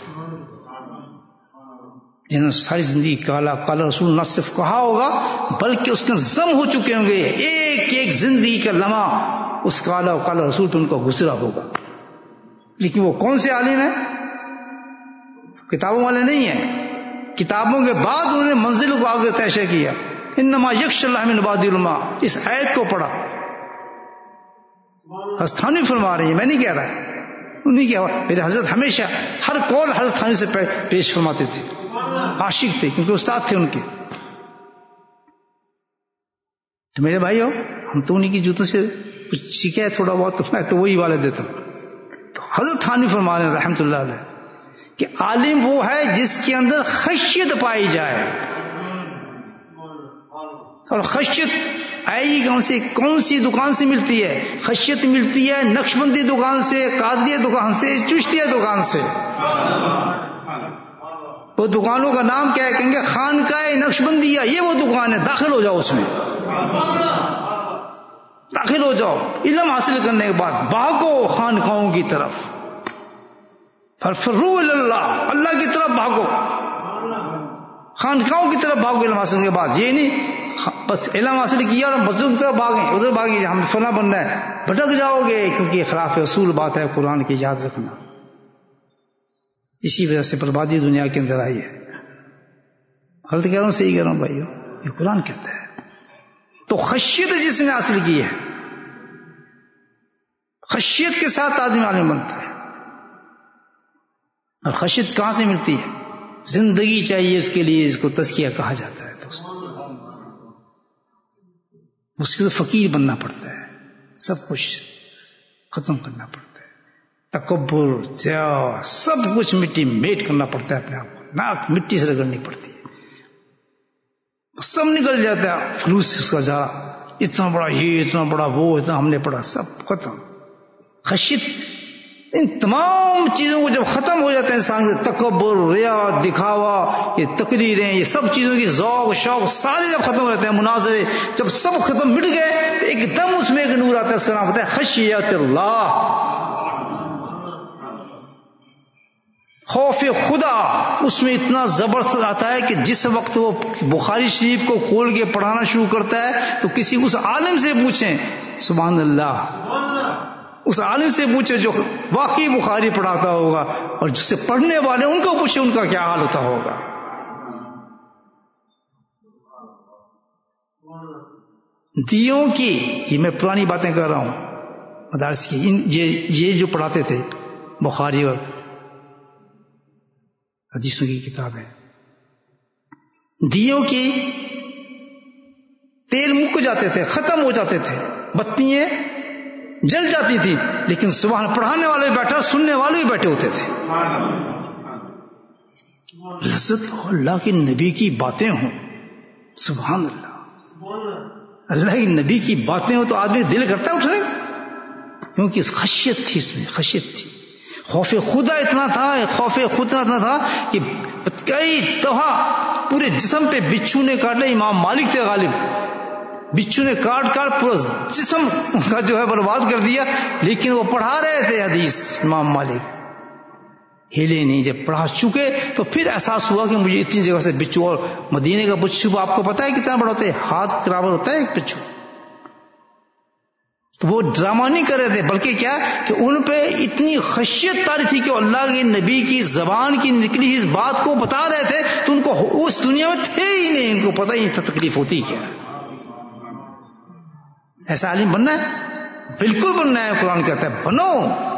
جنہوں نے ساری زندگی کالا کالا رسول نہ صرف کہا ہوگا بلکہ اس کے ضم ہو چکے ہوں گے. ایک ایک زندگی کا لمحہ اس کالا کالا رسول پہ ان کو گزرا ہوگا. لیکن وہ کون سے عالم ہیں؟ کتابوں والے نہیں ہیں. کتابوں کے بعد انہوں نے منزل کو آگے طے کیا. انما یخشى اللہ من عباد العلماء. اس آیت کو پڑھا حضرت فرما رہی ہے، میں نہیں کہہ رہا، انہیں کیا میرے حضرت ہمیشہ ہر قول حضرت تھانوی سے پیش فرماتے تھے. عاشق تھے کیونکہ استاد تھے ان کے. تو میرے بھائی ہو ہم تو انہیں کی جوتوں سے کچھ سیکھا ہے تھوڑا بہت، تو میں تو وہی والے دیتا ہوں. تو حضرت تھانوی فرما رہے ہیں رحمت اللہ علیہ کہ عالم وہ ہے جس کے اندر خشیت پائی جائے. اور خشیت آئے گی کون سی کون سی دکان سے ملتی ہے؟ خشیت ملتی ہے نقشبندی دکان سے، قادریہ دکان سے، چشتیہ دکان سے. وہ دکانوں کا نام کیا ہے؟ کہیں گے خانقاہ نقشبندیہ، یہ وہ دکان ہے، داخل ہو جاؤ اس میں، داخل ہو جاؤ. علم حاصل کرنے کے بعد بھاگو خانقاہوں کی طرف، فرفروا الی اللہ، اللہ کی طرف بھاگو، خانقاہوں کی طرف بھاگو. علم حاصل کے بعد یہ نہیں بس علم حاصل کیا اور مسجد کی طرف بھاگیں، ادھر بھاگیں ہم فلاں بننا ہے، بھٹک جاؤ گے، کیونکہ خلاف اصول بات ہے قرآن کی، یاد رکھنا. اسی وجہ سے بربادی دنیا کے اندر آئی ہے. غلط کہہ رہا ہوں صحیح کہہ رہا ہوں بھائیو؟ یہ قرآن کہتا ہے. تو خشیت جس نے حاصل کی ہے، خشیت کے ساتھ آدمی عالم بنتا ہے. اور خشیت کہاں سے ملتی ہے؟ زندگی چاہیے اس کے لیے، اس کو تزکیہ کہا جاتا ہے. دوست اس کے تو فقیر بننا پڑتا ہے، سب کچھ ختم کرنا پڑتا ہے، تکبر جا سب کچھ مٹی میٹ کرنا پڑتا ہے، اپنے آپ کو ناک مٹی سے رگڑنی پڑتی ہے، سب نکل جاتا ہے. فلوس اس کا جا اتنا بڑا یہ اتنا بڑا وہ اتنا ہم نے پڑھا، سب ختم. خشیت ان تمام چیزوں کو جب ختم ہو جاتا ہے انسان سے، تکبر، ریا، دکھاوا، یہ تقریریں، یہ سب چیزوں کی ذوق شوق سارے جب ختم ہو جاتے ہیں، مناظرے جب سب ختم مٹ گئے تو ایک دم اس میں ایک نور آتا ہے، اس کا نام ہوتا ہے خشیت اللہ، خوف خدا. اس میں اتنا زبردست آتا ہے کہ جس وقت وہ بخاری شریف کو کھول کے پڑھانا شروع کرتا ہے تو کسی اس عالم سے پوچھیں، سبحان اللہ، اس عالم سے پوچھے جو واقعی بخاری پڑھاتا ہوگا، اور جس سے پڑھنے والے ان کو پوچھے ان کا کیا حال ہوتا ہوگا. دیوں کی، یہ میں پرانی باتیں کر رہا ہوں مدارس کی، ان یہ یہ جو پڑھاتے تھے بخاری اور حدیثوں کی کتاب ہے، دیوں کی تیل مک جاتے تھے، ختم ہو جاتے تھے، بتیاں جل جاتی تھی، لیکن سبحان پڑھانے والے بیٹھا، سننے والے بھی بیٹھے ہوتے تھے. لذت اللہ کے نبی کی باتیں ہوں، سبحان اللہ، اللہ کے نبی کی باتیں ہوں تو آدمی دل کرتا ہے اٹھنے، کیونکہ اس خشیت تھی، اس میں خشیت تھی، خوف خدا اتنا تھا، خوف خدا اتنا تھا کہ کئی دفعہ پورے جسم پہ بچھو نے کاٹ لیا. امام مالک تھے غالب، بچھو نے کاٹ کاٹ پورا جسم کا جو ہے برباد کر دیا، لیکن وہ پڑھا رہے تھے حدیث. امام مالک ہلے نہیں. جب پڑھا چکے تو پھر احساس ہوا کہ مجھے اتنی جگہ سے بچھو، اور مدینے کا بچھو آپ کو پتا ہے کتنا بڑا ہوتا ہے، ہاتھ برابر ہوتا ہے ایک بچھو. تو وہ ڈرامہ نہیں کر رہے تھے، بلکہ کیا کہ ان پہ اتنی خشیت طاری تھی کہ اللہ کے نبی کی زبان کی نکلی اس بات کو بتا رہے تھے، تو ان کو اس دنیا میں تھے ہی نہیں، ان کو پتہ ہی نہیں تھا تکلیف ہوتی کیا. ایسا عالم بننا ہے؟ بالکل بننا ہے. قرآن کہتا ہے بنو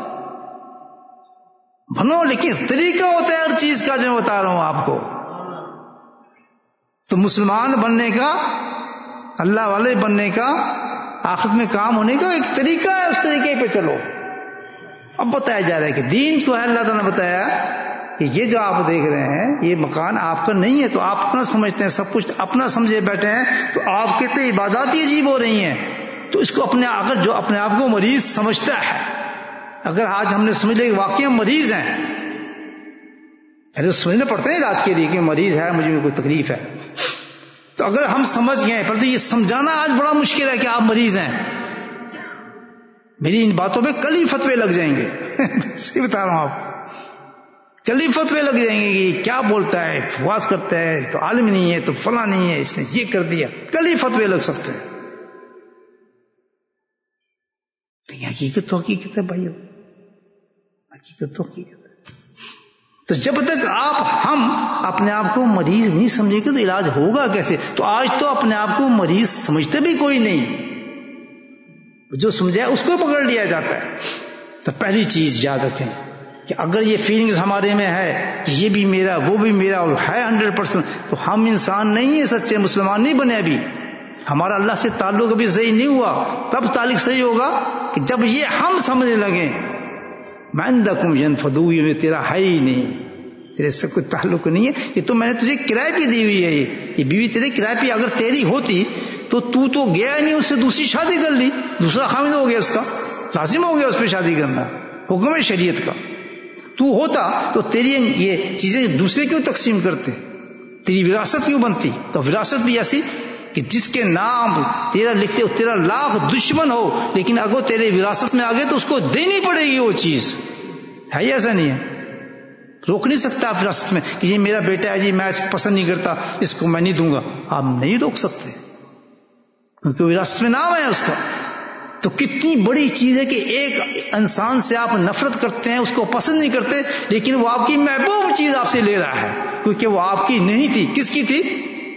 بنو، لیکن طریقہ ہوتا ہے ہر چیز کا، جو میں بتا رہا ہوں آپ کو. تو مسلمان بننے کا، اللہ والے بننے کا، آخرت میں کام ہونے کا ایک طریقہ ہے، اس طریقے پہ چلو. اب بتایا جا رہا ہے کہ دین کو ہے، اللہ تعالیٰ نے بتایا کہ یہ جو آپ دیکھ رہے ہیں یہ مکان آپ کا نہیں ہے، تو آپ اپنا سمجھتے ہیں، سب کچھ اپنا سمجھے بیٹھے ہیں، تو آپ کے تو عبادات ہی عجیب ہو رہی ہیں. تو اس کو اپنے اگر جو اپنے آپ کو مریض سمجھتا ہے، اگر آج ہم نے سمجھ لیا کہ واقعی ہم مریض ہیں، پہلے تو سمجھنا پڑتا ہے علاج کے لیے کہ مریض ہے، مجھے کوئی تکلیف ہے. تو اگر ہم سمجھ گئے، پر تو یہ سمجھانا آج بڑا مشکل ہے کہ آپ مریض ہیں. میری ان باتوں پہ کل ہی فتوے لگ جائیں گے صحیح بتا رہا ہوں آپ، کل ہی فتوے لگ جائیں گے کہ کیا بولتا ہے، فواس کرتا ہے، تو عالم نہیں ہے، تو فلاں نہیں ہے، اس نے یہ کر دیا، کل ہی فتوے لگ سکتے ہیں. لیکن حقیقت تو حقیقت ہے بھائیو، حقیقت تو حقیقت ہے. تو جب تک آپ ہم اپنے آپ کو مریض نہیں سمجھیں گے تو علاج ہوگا کیسے؟ تو آج تو اپنے آپ کو مریض سمجھتے بھی کوئی نہیں، جو سمجھا اس کو پکڑ لیا جاتا ہے. تو پہلی چیز یاد رکھیں کہ اگر یہ فیلنگز ہمارے میں ہے کہ یہ بھی میرا وہ بھی میرا اور ہے ہنڈریڈ پرسینٹ، تو ہم انسان نہیں ہیں، سچے مسلمان نہیں بنے. ابھی ہمارا اللہ سے تعلق ابھی صحیح نہیں ہوا. تب تعلق صحیح ہوگا کہ جب یہ ہم سمجھنے لگیں مَعِنْدَكُمْ يَنْفَدُوا، یہ تیرا ہے ہی نہیں، تیرے سے کوئی تعلق نہیں ہے، یہ تو میں نے تجھے کرائے پہ دی ہوئی ہے، یہ بیوی تیرے کرائے پہ اگر تیری ہوتی تو تو تو گیا نہیں، اس سے دوسری شادی کر لی، دوسرا خامد ہو گیا، اس کا لازم ہو گیا اس پہ شادی کرنا، حکم ہے شریعت کا. تو ہوتا تو تیری یہ چیزیں دوسرے کیوں تقسیم کرتے، تیری وراثت کیوں بنتی؟ تو وراثت بھی ایسی کہ جس کے نام تیرا لکھتے ہو تیرا لاکھ دشمن ہو، لیکن اگر تیرے وراثت میں آگے تو اس کو دینی پڑے گی وہ چیز. ہے یا ایسا نہیں ہے؟ روک نہیں سکتا آپ وراثت میں کہ یہ میرا بیٹا ہے جی میں اس کو پسند نہیں کرتا اس کو میں نہیں دوں گا، آپ نہیں روک سکتے کیونکہ وراثت میں نام ہے اس کا. تو کتنی بڑی چیز ہے کہ ایک انسان سے آپ نفرت کرتے ہیں، اس کو پسند نہیں کرتے، لیکن وہ آپ کی محبوب چیز آپ سے لے رہا ہے کیونکہ وہ آپ کی نہیں تھی. کس کی تھی؟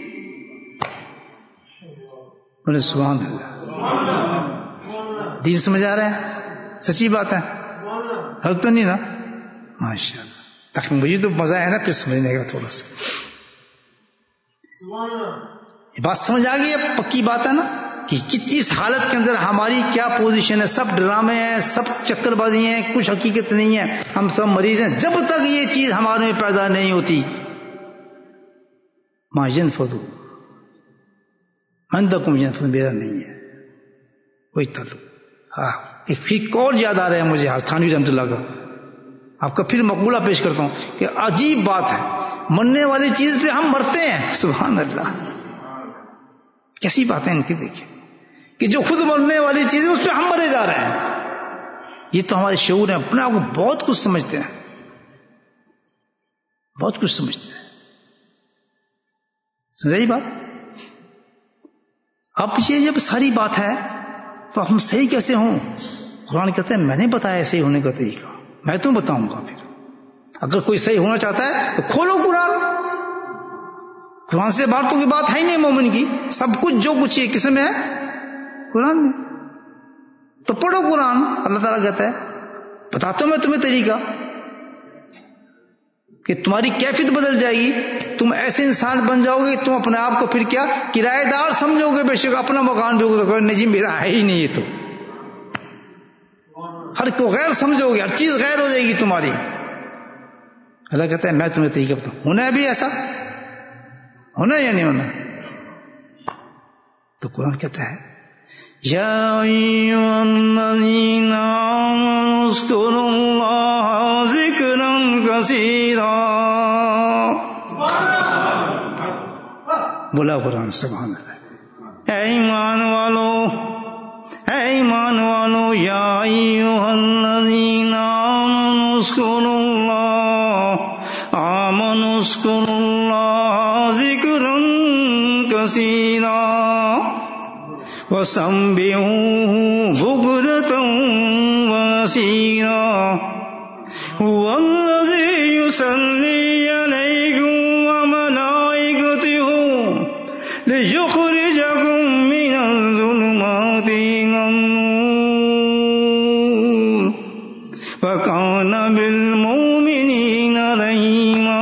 بولے سبحان اللہ. دین سمجھ آ رہا ہے؟ سچی بات ہے، غلط تو نہیں نا؟ ماشاء اللہ. تاکہ مجھے تو مزہ ہے نا پھر سمجھنے کا تھوڑا سا. یہ بات سمجھ آ گئی ہے، پکی بات ہے نا کہ کتنی اس حالت کے اندر ہماری کیا پوزیشن ہے. سب ڈرامے ہیں، سب چکر بازی ہیں، کچھ حقیقت نہیں ہے، ہم سب مریض ہیں. جب تک یہ چیز ہمارے میں پیدا نہیں ہوتی ما ينفذ عندكم ينفذ میرا نہیں ہے کوئی تعلق. ہاں ایک فیق اور یاد آ رہا ہے مجھے تھانوی رحمۃ اللہ کا، آپ کا پھر مقولہ پیش کرتا ہوں کہ عجیب بات ہے، مرنے والی چیز پہ ہم مرتے ہیں. سبحان اللہ، کیسی باتیں ان کی دیکھیں کہ جو خود مرنے والی چیز ہے اس پہ ہم مرے جا رہے ہیں. یہ تو ہمارے شعور ہیں، اپنے آپ کو بہت کچھ سمجھتے ہیں، بہت کچھ سمجھتے ہیں. سمجھائی بات؟ اب یہ جب ساری بات ہے تو ہم صحیح کیسے ہوں؟ قرآن کہتے ہیں میں نے بتایا صحیح ہونے کا طریقہ، میں تم بتاؤں گا. پھر اگر کوئی صحیح ہونا چاہتا ہے تو کھولو قرآن. قرآن سے باہر تو کوئی بات ہے ہی نہیں مومن کی. سب کچھ جو کچھ یہ کس میں ہے؟ قرآن میں. تو پڑھو قرآن. اللہ تعالیٰ کہتا ہے بتاتا ہوں میں تمہیں طریقہ کہ تمہاری کیفیت بدل جائے گی، تم ایسے انسان بن جاؤ گے، تم اپنے آپ کو پھر کیا کرایہ دار سمجھو گے. بے شک اپنا مکان بھی ہوگا، نہیں جی میرا ہے ہی نہیں، یہ تو ہر کو غیر سمجھو گے، ہر چیز غیر ہو جائے گی تمہاری. اللہ کہتا ہے میں تمہیں طریقہ بتاؤں. ہونا ہے بھی ایسا، ہونا یا نہیں ہونا؟ تو قرآن کہتا ہے یا ایھا الذین آمنوا اذکروا اللہ ذکرا کثیرا. بولا قرآن سبحان اللہ. اے ایمان والو، اے ایمان والو، یا ایھا الذین آمنوا اذکروا اللہ، آمنوا اذکروا اللہ ذکرا کثیرا وسبحوہ بکرۃ وَأَصِیلًا هو الذی یصلی علیکم وملائکتہ لیخرجکم من الظلمات إلى النور وکان بالمؤمنین رحیما.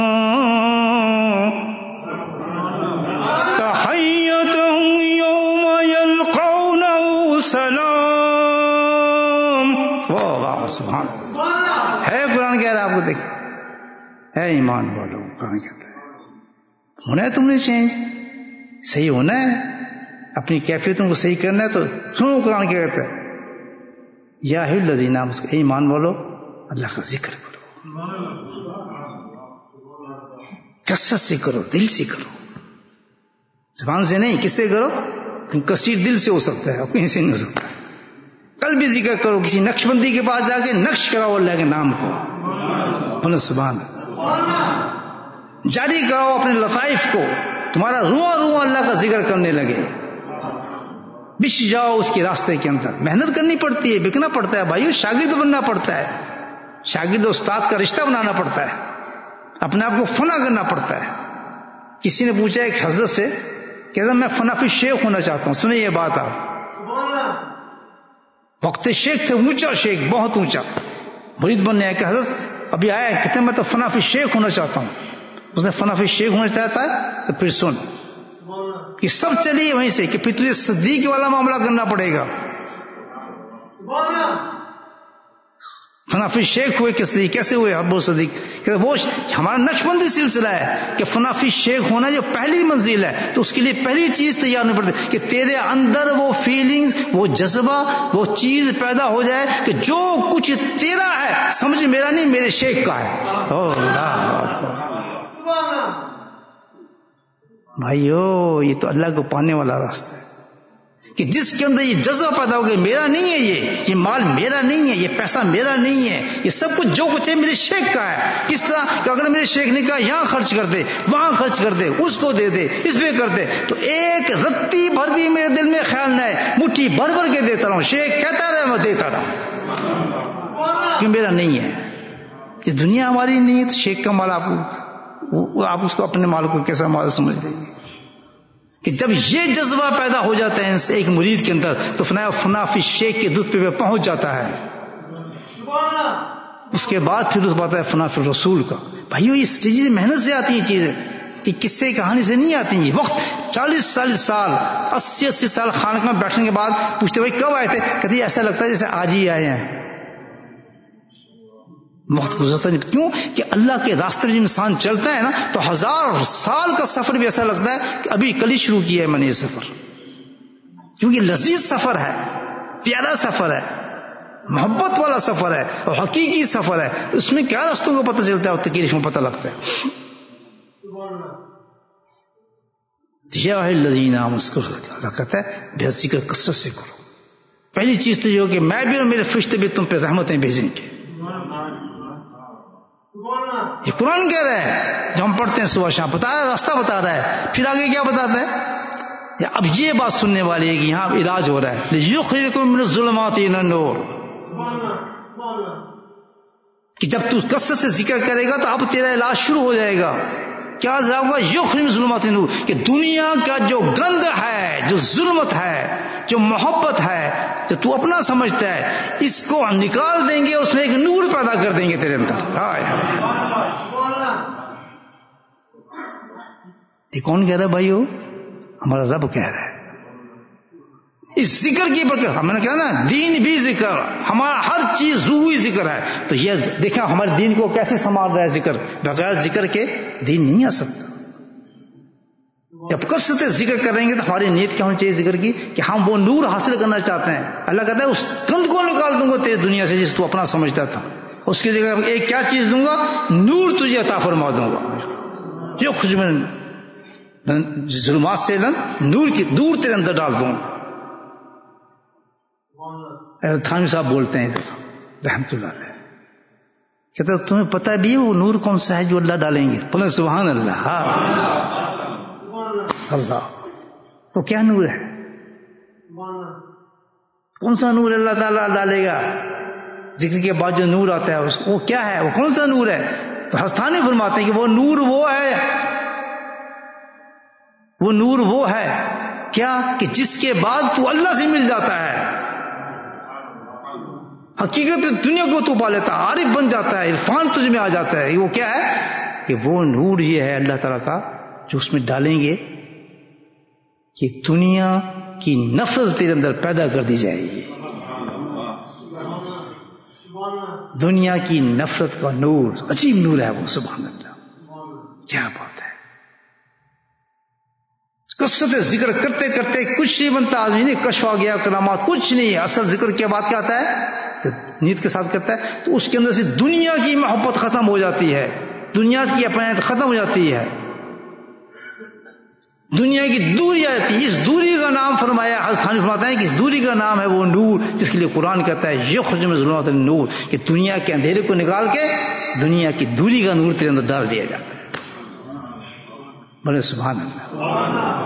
سلام. سبحان ہے قرآن کہہ رہا ہے آپ کو، دیکھ ہے ایمان والو. قرآن کہتا ہے ہونا ہے تم نے چینج، صحیح ہونا ہے، اپنی کیفیتوں کو صحیح کرنا ہے. تو سنو قرآن کیا کہتا ہے یا الذین آمنوا، ایمان والو اللہ کا ذکر کرو، کثرت سے کرو، دل سے کرو، زبان سے نہیں. کس سے کرو؟ کثیر دل سے ہو سکتا ہے اور کہیں سے نہیں ہو سکتا. کل بھی ذکر کرو، کسی نقش بندی کے پاس جا کے نقش کراؤ اللہ کے نام کو. بولو سبحان اللہ. جاری کراؤ اپنے لطائف کو، تمہارا رواں رواں اللہ کا ذکر کرنے لگے. بچ جاؤ اس کے راستے کے اندر. محنت کرنی پڑتی ہے، بکنا پڑتا ہے بھائیو، شاگرد بننا پڑتا ہے، شاگرد استاد کا رشتہ بنانا پڑتا ہے، اپنے آپ کو فنا کرنا پڑتا ہے. کسی نے پوچھا ایک حضرت سے کہ میں فنا فی شیخ ہونا چاہتا ہوں. سنیں یہ بات آپ، وقت شیخ تھے، اونچا شیخ، بہت اونچا مرید بننے آیا کہ حضرت ابھی آیا ہے، کہتے ہیں میں تو فنا فی شیخ ہونا چاہتا ہوں. اس نے فنا فی شیخ ہونا چاہتا ہے تو پھر سن کہ سب چلیے وہیں سے کہ پھر تجھے صدیق والا معاملہ کرنا پڑے گا. فنا فی شیخ ہوئے کس طریقے کیسے ہوئے ابو صدیق کہ وہ ہمارا نقش بندی سلسلہ ہے کہ فنا فی شیخ ہونا جو پہلی منزل ہے تو اس کے لیے پہلی چیز تیار نہیں پڑتی کہ تیرے اندر وہ فیلنگز وہ جذبہ وہ چیز پیدا ہو جائے کہ جو کچھ تیرا ہے سمجھ میرا نہیں میرے شیخ کا ہے. بھائیو یہ تو اللہ کو پانے والا راستہ ہے کہ جس کے اندر یہ جذبہ پیدا ہو گیا میرا نہیں ہے یہ یہ مال میرا نہیں ہے یہ پیسہ میرا نہیں ہے یہ سب کچھ جو کچھ ہے میرے شیخ کا ہے. کس طرح کہ اگر میرے شیخ نے کہا یہاں خرچ کر دے وہاں خرچ کر دے اس کو دے دے اس پہ کر دے تو ایک رتی بھر بھی میرے دل میں خیال نہ ہے مٹھی بھر بھر کے دیتا رہا شیخ کہتا رہے میں دیتا رہا کہ میرا نہیں ہے. یہ دنیا ہماری نہیں ہے تو شیخ کا مال آپ آپ اس کو اپنے مال کو کیسا مال سمجھ لیں گے کہ جب یہ جذبہ پیدا ہو جاتا ہے ایک مرید کے اندر تو فنا فنا فی شیخ کے دودھ پہ پہنچ جاتا ہے. اس کے بعد پھر اس بات ہے فنا فی رسول کا. بھائیو اس چیز محنت سے آتی ہیں چیزیں کہ قصے کہانی سے نہیں آتی ہیں. وقت چالیس چالیس سال اسی اسی سال خانقاہ میں بیٹھنے کے بعد پوچھتے بھائی کب آئے تھے کہتے ایسا لگتا ہے جیسے آج ہی آئے ہیں. وقت گزرتا نہیں کیوں کہ اللہ کے راستے میں انسان چلتا ہے نا تو ہزار سال کا سفر بھی ایسا لگتا ہے کہ ابھی کل ہی شروع کیا ہے میں نے یہ سفر کیونکہ لذیذ سفر ہے پیارا سفر ہے محبت والا سفر ہے اور حقیقی سفر ہے. اس میں کیا راستوں کو پتہ چلتا ہے اور تکلیف میں پتہ لگتا ہے. یا الذین آمنوا اللہ کہتا ہے بے ذکر کثرت سے کرو. پہلی چیز تو یہ کہ میں بھی اور میرے فرشتے بھی تم پہ رحمتیں بھیجیں گے. یہ قرآن کہہ رہا ہے جو ہم پڑھتے ہیں صبح شام بتا رہا ہے راستہ بتا رہا ہے. پھر آگے کیا بتاتا ہے اب یہ بات سننے والی ہے کہ یہاں علاج ہو رہا ہے لِيُخْرِجَكُم مِّنَ الظُّلُمَاتِ إِلَى النُّورِ کہ جب تو کثرت سے ذکر کرے گا تو اب تیرا علاج شروع ہو جائے گا. کیا عذاب ہوگا یخرج من ظلمات النور کہ دنیا کا جو گند ہے جو ظلمت ہے جو محبت ہے جو تو اپنا سمجھتا ہے اس کو نکال دیں گے اس میں ایک نور پیدا کر دیں گے تیرے اندر. یہ کون کہہ رہا ہے بھائیو ہمارا رب کہہ رہا ہے. اس ذکر کی برکت ہم نے کہا نا دین بھی ذکر ہمارا ہر چیز روحی ذکر ہے. تو یہ دیکھا ہمارے دین کو کیسے سنبھال رہا ہے ذکر بغیر ذکر کے دین نہیں آ سکتا. جب کثرت سے ذکر کریں گے تو ہماری نیت کیا ہونی چاہیے ذکر کی کہ ہم وہ نور حاصل کرنا چاہتے ہیں. اللہ کہتا ہے اس گند کو نکال دوں گا تیری دنیا سے جس تو اپنا سمجھتا تھا اس کی جگہ ایک کیا چیز دوں گا نور تجھے عطا فرما دوں گا. جو خوشبن ظلمات سے نور کی دور تیرے اندر ڈال دوں. تھانوی صاحب بولتے ہیں رحمت اللہ علیہ کہتے تمہیں پتہ بھی ہے وہ نور کون سا ہے جو اللہ ڈالیں گے بولے سبحان اللہ. اللہ تو کیا نور ہے کون سا نور اللہ تعالیٰ ڈالے گا ذکر کے بعد جو نور آتا ہے وہ کیا ہے وہ کون سا نور ہے. تو ہستانی فرماتے ہیں کہ وہ نور وہ ہے وہ نور وہ ہے کیا کہ جس کے بعد تو اللہ سے مل جاتا ہے. حقیقت دنیا کو تو پا لیتا عارف بن جاتا ہے عرفان تجھ میں آ جاتا ہے. وہ کیا ہے کہ وہ نور یہ ہے اللہ تعالیٰ کا جو اس میں ڈالیں گے کہ دنیا کی نفرت تیرے اندر پیدا کر دی جائے گی. دنیا کی نفرت کا نور عجیب نور ہے وہ سبحان اللہ کیا بات ہے. کثرت سے ذکر کرتے کرتے کچھ نہیں بنتا آدمی نہیں کشف آ گیا کرامات کچھ نہیں. اصل ذکر کے بعد کیا آتا ہے نیت کے ساتھ کرتا ہے تو اس کے اندر سے دنیا کی محبت ختم ہو جاتی ہے دنیا کی اپنائیت ختم ہو جاتی ہے دنیا کی دوری آتی ہے. اس دوری کا نام فرمایا حضرت تھانوی فرماتے ہیں کہ اس دوری کا نام ہے وہ نور جس کے لیے قرآن کہتا ہے یخرج من ظلمات النور کہ دنیا کے اندھیرے کو نکال کے دنیا کی دوری کا نور تیرے اندر ڈال دیا جاتا ہے. بڑے سبحان اللہ.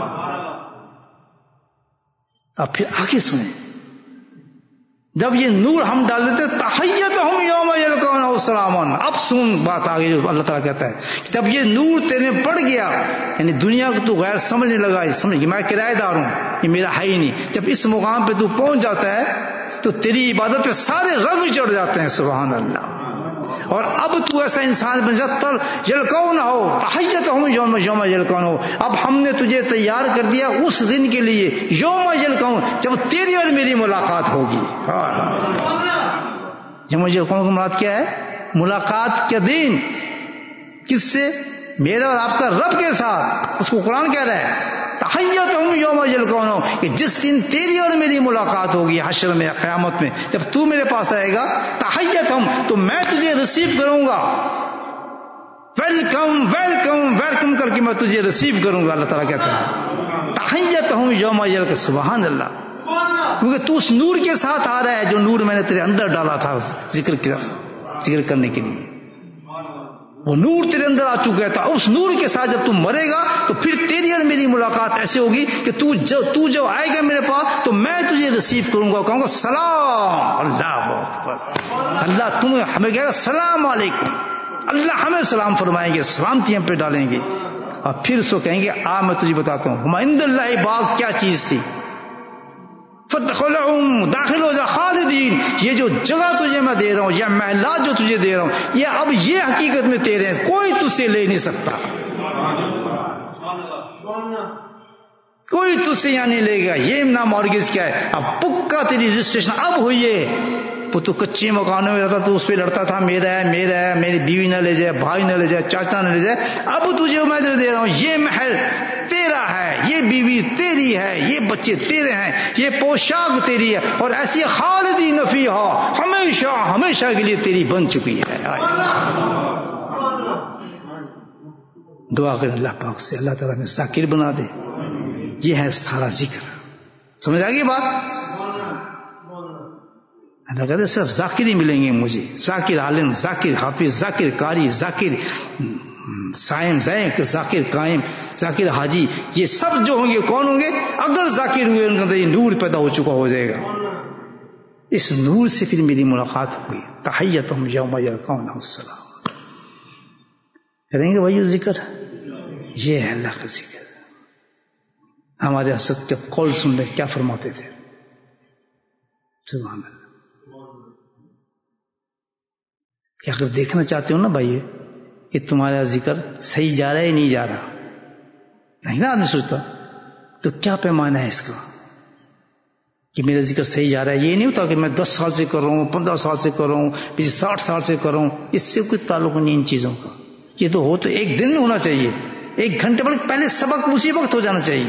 اب پھر آگے سنیں جب یہ نور ہم ڈال دیتے تحیتہم یوم یلقونہ سلام. اب سن بات آگے جو اللہ تعالیٰ کہتا ہے جب یہ نور تیرے میں پڑ گیا یعنی دنیا کو تو غیر سمجھنے لگا سمجھ کہ میں کرایہ دار ہوں یہ میرا ہے ہی نہیں. جب اس مقام پہ تو پہنچ جاتا ہے تو تیری عبادت پہ سارے رنگ چڑھ جاتے ہیں سبحان اللہ. اور اب تو ایسا انسان بن جاتا یلقونہ ہو تحیتہم یوم یوم یلقونہ. اب ہم نے تجھے تیار کر دیا اس دن کے لیے یوم یلقونہ جب تیری اور میری ملاقات ہوگی. یوم یلقونہ کا مراد کیا ہے؟ ملاقات کے دن. کس سے؟ میرے اور آپ کا رب کے ساتھ. اس کو قرآن کہہ رہا ہے تحیتہم یوم یلقونہ، کہ جس دن تیری اور میری ملاقات ہوگی حشر میں، قیامت میں، جب تو میرے پاس آئے گا، تحیتہم، تو میں تجھے ریسیو کروں گا، ویلکم ویلکم ویلکم کر کے میں تجھے ریسیو کروں گا. اللہ تعالیٰ کہتا ہے تحیتہم یوم یلقونہ. سبحان اللہ، کیونکہ تو اس نور کے ساتھ آ رہا ہے جو نور میں نے تیرے اندر ڈالا تھا ذکر کیا، ذکر کرنے کے لیے. وہ نور تیرے اندر آ چکا تھا. اس نور کے ساتھ جب تم مرے گا تو پھر تیری اور میری ملاقات ایسے ہوگی کہ تو جو تو جو آئے گا میرے پاس تو میں تجھے ریسیو کروں گا، کہوں گا سلام. اللہ اکبر. اللہ تم ہمیں کہے گا السلام علیکم. اللہ ہمیں سلام فرمائیں گے، سلامتی ہم پہ ڈالیں گے، اور پھر اس کو کہیں گے آ میں تجھے بتاتا ہوں ہم عند اللہ باغ کیا چیز تھی. فادخلہم، داخل ہو جا خالدین. یہ جو جگہ تجھے میں دے رہا ہوں، یہ محلات جو تجھے دے رہا ہوں، یہ اب یہ حقیقت میں تیرے ہیں، کوئی تجھ سے لے نہیں سکتا، کوئی تجھ سے یہاں نہیں لے گا. یہ نام مارگیج کیا ہے؟ اب پکا تیری رجسٹریشن اب ہوئی ہے. تو کچے مکانوں میں رہتا تو اس پہ لڑتا تھا میرا ہے میرا ہے، میری بیوی نہ لے جائے، بھائی نہ لے جائے، چاچا نہ لے جائے. اب تجھے میں دے رہا ہوں یہ محل تیرا ہے، یہ بیوی تیری ہے، یہ بچے تیرے ہیں، یہ پوشاک تیری ہے، اور ایسی خالدین فیہا، ہمیشہ ہمیشہ کے لیے تیری بن چکی ہے. دعا کر اللہ پاک سے اللہ تعالیٰ میں ذاکر بنا دے. یہ ہے سارا ذکر. سمجھ آ گئی بات؟ اللہ کہتے صرف ذاکر ہی ملیں گے مجھے. ذاکر عالم، ذاکر حافظ، ذاکر قاری، ذاکر سائم، ذاکر قائم، ذاکر حاجی، یہ سب جو ہوں گے کون ہوں گے؟ اگر ذاکر ہوئے ان کے اندر یہ نور پیدا ہو چکا ہو جائے گا. اس نور سے پھر میری ملاقات ہوگی. تحیتہم یوم یلقونہ السلام. کریں گے وہی ذکر. یہ ہے اللہ کا ذکر. ہمارے حضرت کے قول سن لیں کیا فرماتے تھے. سبحان اللہ. کہ اگر دیکھنا چاہتے ہو نا بھائی کہ تمہارا ذکر صحیح جا رہا ہے نہیں جا رہا، نہیں نا آدمی سوچتا، تو کیا پیمانہ ہے اس کا کہ میرا ذکر صحیح جا رہا ہے؟ یہ نہیں ہوتا کہ میں دس سال سے کر رہا ہوں، پندرہ سال سے کر رہا ہوں، پچھلے ساٹھ سال سے کر رہا ہوں. اس سے کوئی تعلق نہیں ان چیزوں کا. یہ تو ہو تو ایک دن میں ہونا چاہیے، ایک گھنٹے بلکہ پہلے سبق اسی وقت ہو جانا چاہیے.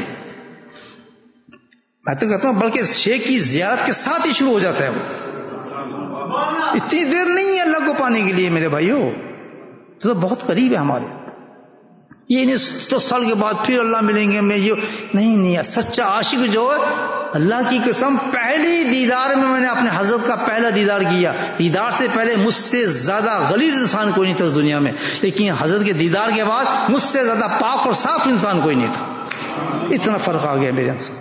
میں تو کہتا ہوں بلکہ شیخ کی زیارت کے ساتھ ہی شروع ہو جاتا ہے. وہ اتنی دیر نہیں ہے اللہ کو پانے کے لیے میرے بھائیوں، تو بہت قریب ہے ہمارے. یہ نہیں دس سال کے بعد پھر اللہ ملیں گے میں یہ نہیں نہیں. سچا عاشق جو ہے اللہ کی قسم پہلی دیدار میں میں نے اپنے حضرت کا پہلا دیدار کیا. دیدار سے پہلے مجھ سے زیادہ غلیظ انسان کوئی نہیں تھا اس دنیا میں، لیکن حضرت کے دیدار کے بعد مجھ سے زیادہ پاک اور صاف انسان کوئی نہیں تھا. اتنا فرق آ گیا میرے سے.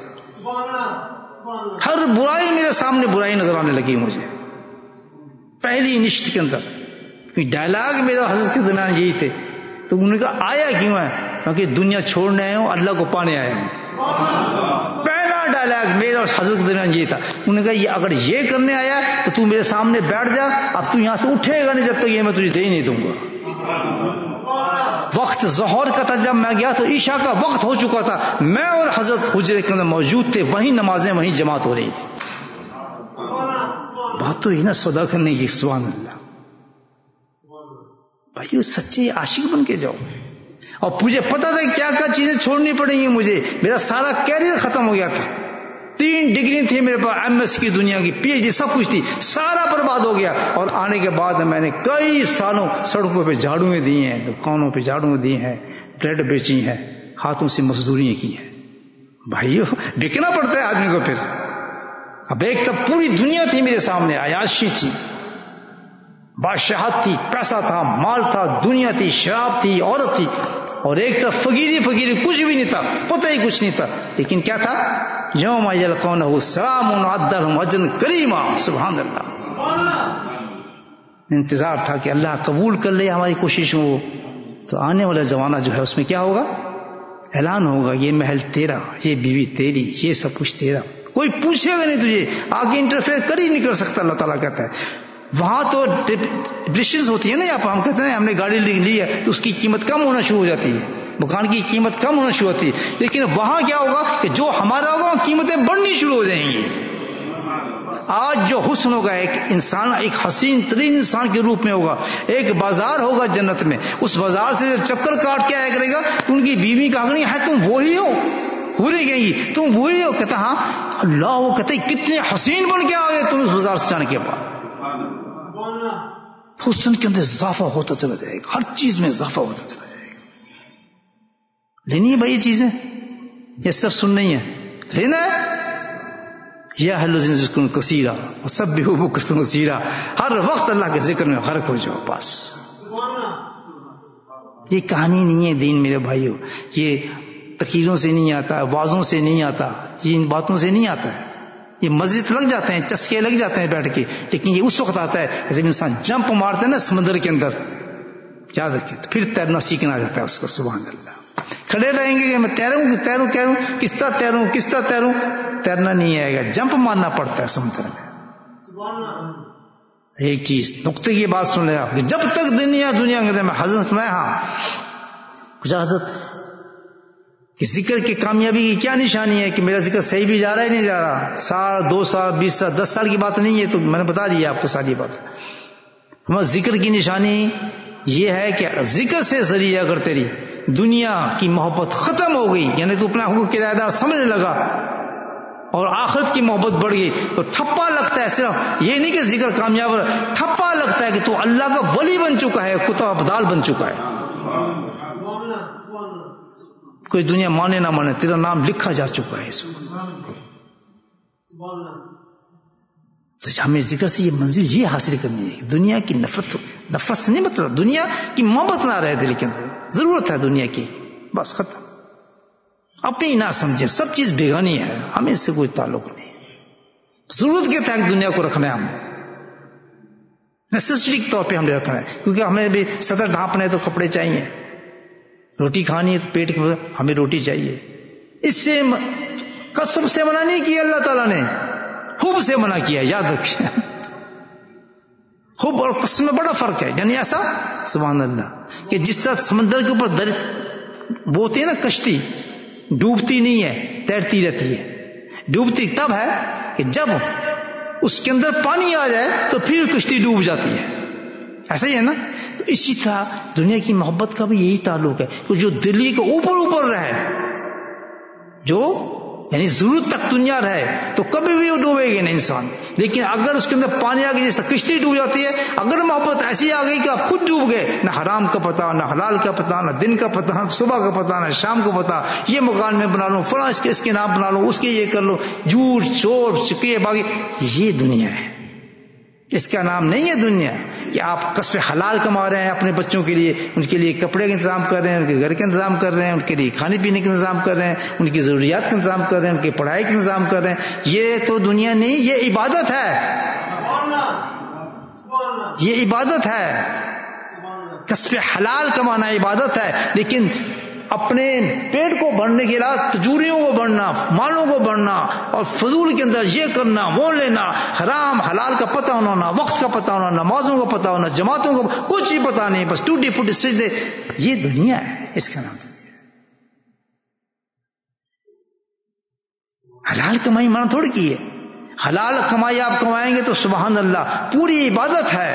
ہر برائی میرے سامنے برائی نظر آنے لگی مجھے پہلی نشت کے اندر. ڈائلاگ میرا حضرت کے درمیان یہی تھے. تو انہوں نے کہا آیا کیوں ہے؟ کیونکہ دنیا چھوڑنے آئے ہوں، اللہ کو پانے آئے ہوں. پہلا ڈائلاگ میرا اور حضرت کے درمیان یہی تھا. انہوں نے کہا یہ اگر یہ کرنے آیا تو تو میرے سامنے بیٹھ جا، اب تو یہاں سے اٹھے گا نہیں جب تک یہ میں تجھے دے ہی نہیں دوں گا. وقت ظہر کا تھا، جب میں گیا تو عشاء کا وقت ہو چکا تھا. میں اور حضرت حجرے کے اندر موجود تھے، وہیں نمازیں وہیں جماعت ہو رہی تھی. بات تو ہی نا سودا کرنے کی. سبحان اللہ. بھائی سچے عاشق بن کے جاؤ. اور مجھے پتا تھا کیا کیا چیزیں چھوڑنی پڑیں گی مجھے. میرا سارا کیریئر ختم ہو گیا تھا. تین ڈگری تھی میرے پاس، ایم ایس کی دنیا کی، پی ایچ ڈی سب کچھ تھی، سارا برباد ہو گیا. اور آنے کے بعد میں نے کئی سالوں سڑکوں پہ جھاڑویں دی ہیں، دکانوں پہ جھاڑویں دی ہیں، بریڈ بیچی ہیں، ہاتھوں سے مزدوریاں کی ہیں. بھائیو بکنا پڑتا ہے آدمی کو. پھر اب ایک تو پوری دنیا تھی میرے سامنے، عیاشی تھی، بادشاہت تھی، پیسہ تھا، مال تھا، دنیا تھی، شراب تھی، عورت تھی. اور ایک طرف فقیری فقیری کچھ بھی نہیں تھا، پتہ ہی کچھ نہیں تھا. لیکن کیا تھا؟ یوم یلقونہ سلام عدلہم اجرا کریما. سبحان اللہ. انتظار تھا کہ اللہ قبول کر لے ہماری کوششوں کو. تو آنے والا زمانہ جو ہے اس میں کیا ہوگا؟ اعلان ہوگا یہ محل تیرا، یہ بیوی تیری، یہ سب کچھ تیرا. کوئی پوچھے گا نہیں تجھے، آگے انٹرفیئر کر ہی نہیں کر سکتا. اللہ تعالیٰ کہتا ہے وہاں تو ڈسیشنز ہوتی ہیں نا. یہاں پر ہم کہتے ہیں ہم نے گاڑی لی ہے تو اس کی قیمت کم ہونا شروع ہو جاتی ہے، مکان کی قیمت کم ہونا شروع ہوتی ہے. لیکن وہاں کیا ہوگا کہ جو ہمارا ہوگا قیمتیں بڑھنی شروع ہو جائیں گی. آج جو حسن ہوگا، ایک انسان ایک حسین ترین انسان کے روپ میں ہوگا، ایک بازار ہوگا جنت میں، اس بازار سے جب چکر کاٹ کے آیا کرے گا تو ان کی بیوی کہا کریں ہے تم وہی ہو، بھولی گئی تم وہی ہو، کہتا ہاں اللہ، وہ کہتے کتنے حسین بن کے آ گئے تم اس بازار سے جانے کے بعد۔ حسن کے اندر اضافہ ہوتا چلا جائے گا، ہر چیز میں اضافہ ہوتا چلا جائے گا۔ لینی ہے بھائی یہ چیزیں، یہ سب سن نہیں ہے، لینا ہے۔ یا الذین تذکرون کثیرا وسبحوا بکرۃ واصیلا، ہر وقت اللہ کے ذکر میں غرق ہو جاؤ بس۔ یہ کہانی نہیں ہے دین میرے بھائیو، یہ تقریروں سے نہیں آتا، وعظوں سے نہیں آتا، یہ ان باتوں سے نہیں آتا ہے۔ یہ مسجد لگ جاتے ہیں، چسکے لگ جاتے ہیں بیٹھ کے، لیکن یہ اس وقت آتا ہے جب انسان جمپ مارتا ہے نا سمندر کے اندر، یاد رکھیں، تو پھر تیرنا سیکھنا آ جاتا ہے اس کو۔ سبحان اللہ، کھڑے رہیں گے کہ میں تیروں تیروں تیروں کس طرح تیروں کس طرح تیروں تیرنا نہیں آئے گا، جمپ مارنا پڑتا ہے سمندر میں۔ ایک چیز نقطے کی بات سن لیں آپ، کہ جب تک دنیا دنیا کے میں حضرت میں ہاں کچھ حضرت کہ ذکر کی کامیابی کی کیا نشانی ہے کہ میرا ذکر صحیح بھی جا رہا ہے نہیں جا رہا، سال دو سال بیس سال دس سال کی بات نہیں ہے، تو میں نے بتا دیا آپ کو ساری بات۔ ہمارا ذکر کی نشانی یہ ہے کہ ذکر سے ذریعہ اگر تیری دنیا کی محبت ختم ہو گئی، یعنی تو اپنا حقوق کرایہ دار سمجھنے لگا اور آخرت کی محبت بڑھ گئی، تو ٹھپا لگتا ہے، صرف یہ نہیں کہ ذکر کامیاب ہو، ٹھپا لگتا ہے کہ تو اللہ کا ولی بن چکا ہے، کتب ابدال بن چکا ہے۔ کوئی دنیا مانے نہ مانے تیرا نام لکھا جا چکا ہے اس وقت۔ تو ہمیں ذکر سے یہ منزل یہ حاصل کرنی ہے کہ دنیا کی نفرت نفرت سے نہیں، مطلب دنیا کی محبت نہ رہے دل کے اندر، ضرورت ہے دنیا کی، بس ختم۔ اپنی نہ سمجھے، سب چیز بیگانی ہے، ہمیں اس سے کوئی تعلق نہیں، ضرورت کے تحت دنیا کو رکھنا ہے، ہم نیسیسٹی کے طور پہ ہم نے رکھنا ہے، کیونکہ ہمیں بھی صدر ڈھانپنا ہے تو کپڑے چاہیے، روٹی کھانی ہے تو پیٹ کے ہمیں روٹی چاہیے۔ اس سے قسم سے منع نہیں کیا اللہ تعالیٰ نے، حب سے منع کیا، یاد رکھیں، حب اور قسم میں بڑا فرق ہے۔ یعنی ایسا سبحان اللہ کہ جس طرح سمندر کے اوپر در وہ ہوتی ہے نا کشتی، ڈوبتی نہیں ہے، تیرتی رہتی ہے۔ ڈوبتی تب ہے کہ جب اس کے اندر پانی آ جائے تو پھر کشتی ڈوب جاتی ہے، ایسا ہی ہے نا۔ تو اسی طرح دنیا کی محبت کا بھی یہی تعلق ہے کہ جو دلی کے اوپر اوپر رہے، جو یعنی ضرورت تک دنیا رہے، تو کبھی بھی وہ ڈوبے گی نہیں انسان۔ لیکن اگر اس کے اندر پانی آ گئی، جیسے کشتی ڈوب جاتی ہے، اگر محبت ایسی آ گئی کہ آپ خود ڈوب گئے، نہ حرام کا پتہ، نہ حلال کا پتہ، نہ دن کا پتہ، نہ صبح کا پتہ، نہ شام کا پتہ، یہ مکان میں بنا لوں، فلاں اس کے اس کے نام بنا لوں، اس کے یہ کر لو، جھوٹ چور چکے باغی، یہ دنیا ہے۔ اس کا نام نہیں ہے دنیا کہ آپ کسب حلال کما رہے ہیں اپنے بچوں کے لیے، ان کے لیے کپڑے کا انتظام کر رہے ہیں، ان کے گھر کا انتظام کر رہے ہیں، ان کے لیے کھانے پینے کا انتظام کر رہے ہیں، ان کی ضروریات کا انتظام کر رہے ہیں، ان کی پڑھائی کا انتظام کر رہے ہیں۔ یہ تو دنیا نہیں، یہ عبادت ہے، یہ عبادت ہے۔ کسب حلال کمانا عبادت ہے، لیکن اپنے پیٹ کو بھرنے کے علاوہ تجوریوں کو بڑھنا، مالوں کو بڑھنا اور فضول کے اندر یہ کرنا وہ لینا، حرام حلال کا پتہ ہونا، نہ وقت کا پتہ ہونا، نمازوں کا پتہ ہونا، جماعتوں کو کچھ ہی پتہ نہیں، بس ٹوٹی پھوٹی سجدے، یہ دنیا ہے، اس کا نام دنیا ہے۔ حلال کمائی مانا تھوڑی کی ہے، حلال کمائی آپ کمائیں گے تو سبحان اللہ پوری عبادت ہے،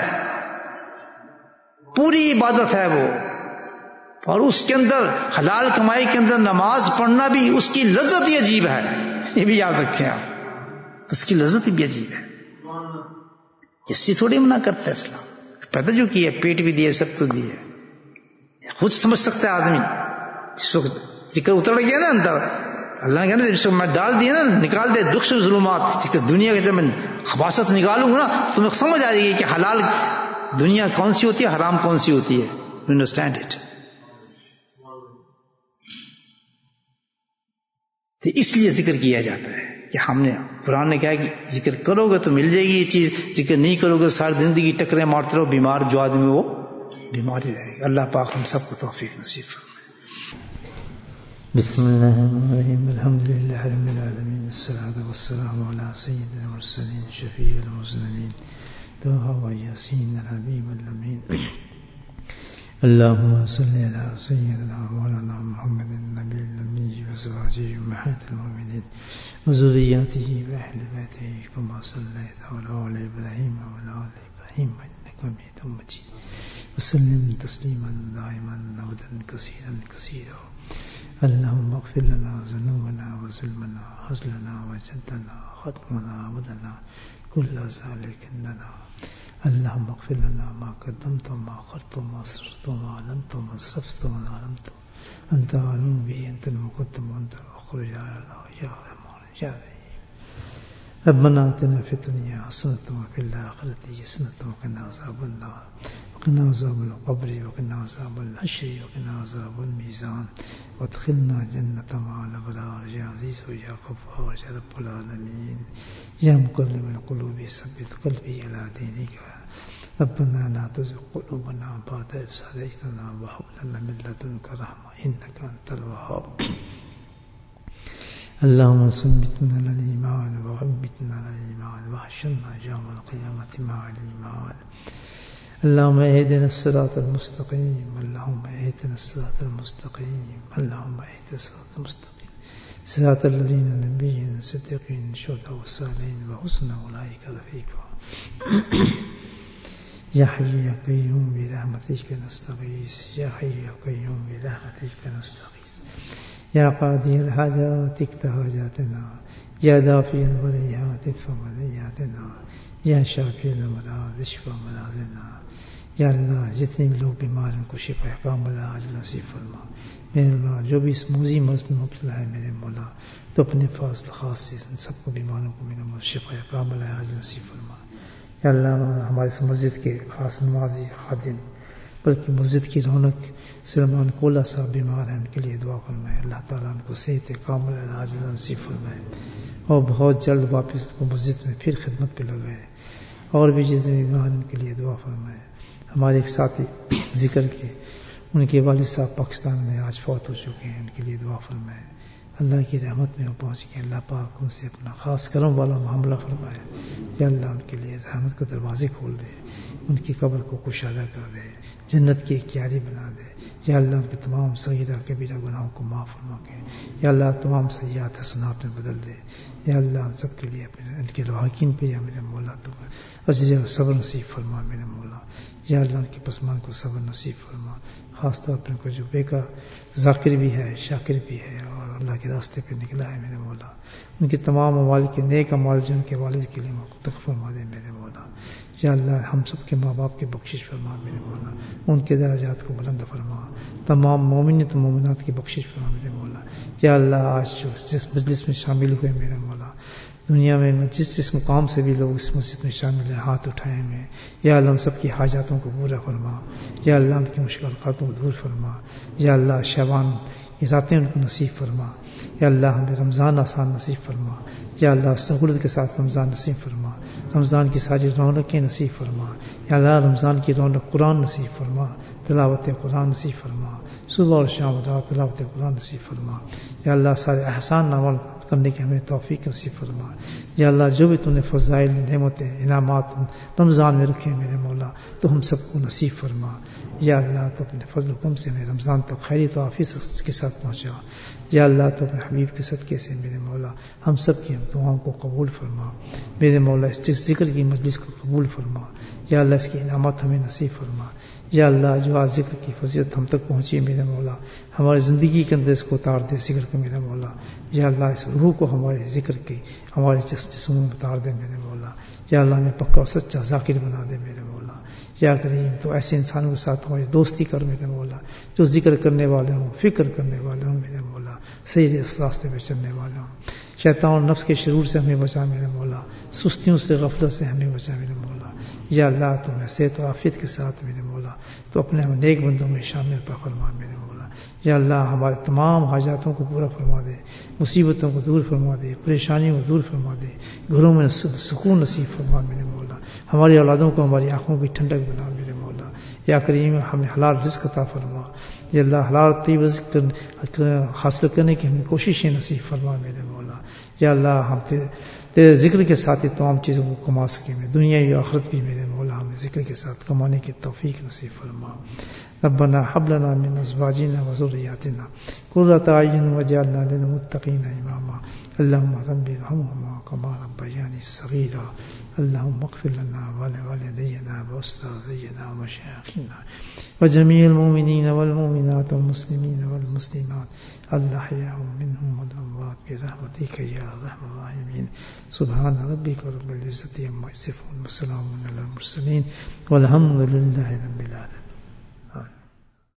پوری عبادت ہے وہ۔ اور اس کے اندر حلال کمائی کے اندر نماز پڑھنا بھی اس کی لذت ہی عجیب ہے، یہ بھی یاد رکھیں آپ، اس کی لذت بھی عجیب ہے، جس سے تھوڑی منع کرتا ہے اسلام، پیدا جو کیا، پیٹ بھی دیا، سب کچھ دیا، خود سمجھ سکتا ہے آدمی۔ جس وقت ذکر اتر گیا نا اندر، اللہ نے کہا جس کو میں ڈال دیا نا، نکال دے دکھ ظلمات، اس کے دنیا کے جب میں خباثت نکالوں گا نا، تمہیں سمجھ آ جائے گی کہ حلال دنیا کون سی ہوتی ہے، حرام کون سی ہوتی ہے، یو انڈرسٹینڈ اٹ۔ تو اس لیے ذکر کیا جاتا ہے کہ ہم نے، قرآن نے کہا کہ ذکر کرو گے تو مل جائے گی یہ چیز، ذکر نہیں کرو گے ساری زندگی ٹکرے مارتے رہو، بیمار جو آدمی وہ بیمار ہی رہے گا۔ اللہ پاک ہم سب کو توفیق نصیب فرمائے۔ بسم اللہ الرحمن الرحیم، الحمد للہ رب العالمین، والصلاة والسلام علی سید المرسلین، شفیع المذنبین، طہ و یاسین الحبیب الامین۔ اللهم صل على سيدنا مولانا محمد النبي الأمي وأزواجه أمهات المؤمنين وذرياته وأهل بيته كما صليت على آل إبراهيم وعلى آل إبراهيم إنك حميد مجيد وسلم تسليما دائما أبدا كثيرا كثيرا. اللهم اغفر لنا ذنوبنا وظلمنا هزلنا وجدنا ختمنا عبدنا كل ذلك عندنا. اللهم اغفر لنا ما قدمت وما أخرت وما أسررت وما أعلنت وما أسرفت وما أعلمت أنت أعلم به أنت المقدم وأنت الآخر يا الله يا رحمن يا رحيم. ربنا آتنا في الدنيا حسنة وفي الآخرة حسنة وقنا عذاب النار وقنا عذاب القبر وقنا عذاب الحشر وقنا عذاب الميزان وادخلنا جنة مع الأبرار يا عزيز يا غفار يا رب العالمين يا مقلب القلوب ثبت قلبي على دينك. ربنا لا تزغ قلوبنا بعد إذ هديتنا وهب لنا من لدنك رحمة إنك أنت الوهاب. اللهم ثبتنا على الإيمان وثبتنا على الإيمان واحشرنا يوم القيامة مع الإيمان. اللهم اهدنا الصراط المستقيم اللهم اهدنا الصراط المستقيم اللهم اهدنا الصراط المستقيم صراط الذين نبيين صديقين شهداء والصالحين وحسن أولئك رفيقا. يا حي يا قيوم برحمتك نستغيث يا حي يا قيوم برحمتك نستغيث يا قاضي الحاجات اقض حاجاتنا يا دافع البليات ادفع بلياتنا یا شافی المراض اشفا مراضنا. یا اللہ جتنے بھی لوگ بیمار ہیں کو شفا کاملہ عاجلہ نصیب فرما. میرے مولا جو بھی اس موذی مرض میں مبتلا ہے میرے مولا تو اپنے فضل خاص سے ان سب کو بیماروں کو میرے مولا شفا کاملہ عاجلہ نصیب فرما. یا اللہ ہمارے اس مسجد کے خاص نمازی خادم بلکہ مسجد کی رونق سلمان کولا صاحب بیمار ہیں ان کے لیے دعا فرمائے. اللہ تعالیٰ ان کو صحت کاملہ عاجلہ نصیب فرمائے اور بہت جلد واپس کو مسجد میں پھر خدمت پہ لگائے. اور بھی جتنے بیمار ان کے لیے دعا فرمائے. ہمارے ایک ساتھی ذکر کے ان کے والد صاحب پاکستان میں آج فوت ہو چکے ہیں ان کے لیے دعا فرمائے. اللہ کی رحمت میں وہ پہنچ گئے. اللہ پاک ان سے اپنا خاص کرم والا معاملہ فرمائے. یا اللہ ان کے لیے رحمت کے دروازے کھول دے ان کی قبر کو کشادہ کر دے جنت کی ایک کیاری بنا دے. یا اللہ ان کے تمام صغیرہ کبیرہ گناہوں کو معاف فرما کے یا اللہ تمام سیئات حسنات میں بدل دے. یا اللہ ہم سب کے لیے اپنے ان کے لاحقین پہ یا میرے مولا تو اجر و صبر نصیب فرما میرے مولا. یا اللہ ان کے پسمان کو صبر نصیب فرما. خاص طور پر ان کو جو بیکا ذاکر بھی ہے شاکر بھی ہے اور اللہ کے راستے پہ نکلا ہے میرے مولا ان کے تمام اموال کے نیک اموال جو ان کے والد کے لیے مختلف فرما دے میرے مولا. یا اللہ ہم سب کے ماں باپ کی بخشش فرما میرے مولا ان کے درجات کو بلند فرما. تمام مومنین و مومنات کی بخشش فرما میرے مولا. یا اللہ آج جو جس مجلس میں شامل ہوئے میرے مولا دنیا میں جس جس مقام سے بھی لوگ اس مسجد میں شامل ہیں ہاتھ اٹھائے ہیں یا اللہ ہم سب کی حاجاتوں کو پورا فرما. یا اللہ ان کی مشکلاتوں کو دور فرما. یا اللہ شعبان یہ راتیں ان کو نصیب فرما. یا اللہ ہمیں رمضان آسان نصیب فرما. یا اللہ سہولت کے ساتھ رمضان نصیب فرما. رمضان کی ساری رونقیں نصیب فرما. یا اللہ رمضان کی رونق قرآن نصیب فرما. تلاوت قرآن نصیب فرما. صبح اور شام رات تلاوت قرآن نصیب فرما. یا اللہ سارے احسان نامل کرنے کی ہمیں توفیق نصیب فرما. یا اللہ جو بھی تم نے فضائل نعمتیں انعامات رمضان میں رکھے میرے مولا تو ہم سب کو نصیب فرما. یا اللہ تو اپنے فضل و کرم سے ہمیں رمضان تک خیری تو عافیت کے ساتھ پہنچا. یا اللہ تو اپنے حبیب کے صدقے سے میرے مولا ہم سب کی ہم دعاؤں کو قبول فرما. میرے مولا اس ذکر کی مجلس کو قبول فرما. یا اللہ اس کی انعامات ہمیں نصیب فرما. یا اللہ جو آج ذکر کی فضیلت ہم تک پہنچی میرے مولا ہماری زندگی کے اندر اس کو اتار دے ذکر کو میرے مولا. یا اللہ اس روح کو ہمارے ذکر کی ہمارے جسموں میں اتار دے میرے مولا. یا اللہ ہمیں پکا اور سچا ذاکر بنا دے میرے مولا. یا کریم تو ایسے انسانوں کے ساتھ ہماری دوستی کر میرے مولا جو ذکر کرنے والے ہوں فکر کرنے والے ہوں میرے مولا صحیح راستے پہ چلنے والے ہوں. شیطان اور نفس کے شرور سے ہمیں بچا میرے مولا. سستیوں سے غفلت سے ہمیں بچا میرے مولا. یا اللہ تو میں صحت و عافیت کے ساتھ میرے مولا تو اپنے ہم نیک بندوں میں شامل عطا فرما میرے مولا. یا اللہ ہمارے تمام حاجاتوں کو پورا فرما دے مصیبتوں کو دور فرما دے پریشانیوں کو دور فرما دے گھروں میں سکون نصیب فرما میرے مولا. ہماری اولادوں کو ہماری آنکھوں کی ٹھنڈک بنا میرے مولا. یا کریم ہمیں حلال رزق عطا فرما. یا اللہ حلال طیب رزق حاصل کرنے کی ہمیں کوششیں نصیب فرما میرے مولا. یا اللہ ہم تیرے ذکر کے ساتھ ہی تمام چیزوں کو کما سکیں میں، دنیا یا آخرت بھی میرے مولا ہمیں ذکر کے ساتھ کمانے کی توفیق نصیب فرما. ربنا هب لنا من ازواجنا وذرياتنا قرة اعين واجعلنا للمتقين اماما. اللهم رب ارحمهما كما ربياني صغيرا. اللهم اغفر لنا ولوالدينا واستاذينا ومشايخنا وجميع المؤمنين والمؤمنات والمسلمين والمسلمات الأحياء منهم والأموات برحمتك يا أرحم الراحمين. سبحان ربك رب العزة عما يصفون وسلام على المرسلين والحمد لله رب العالمين.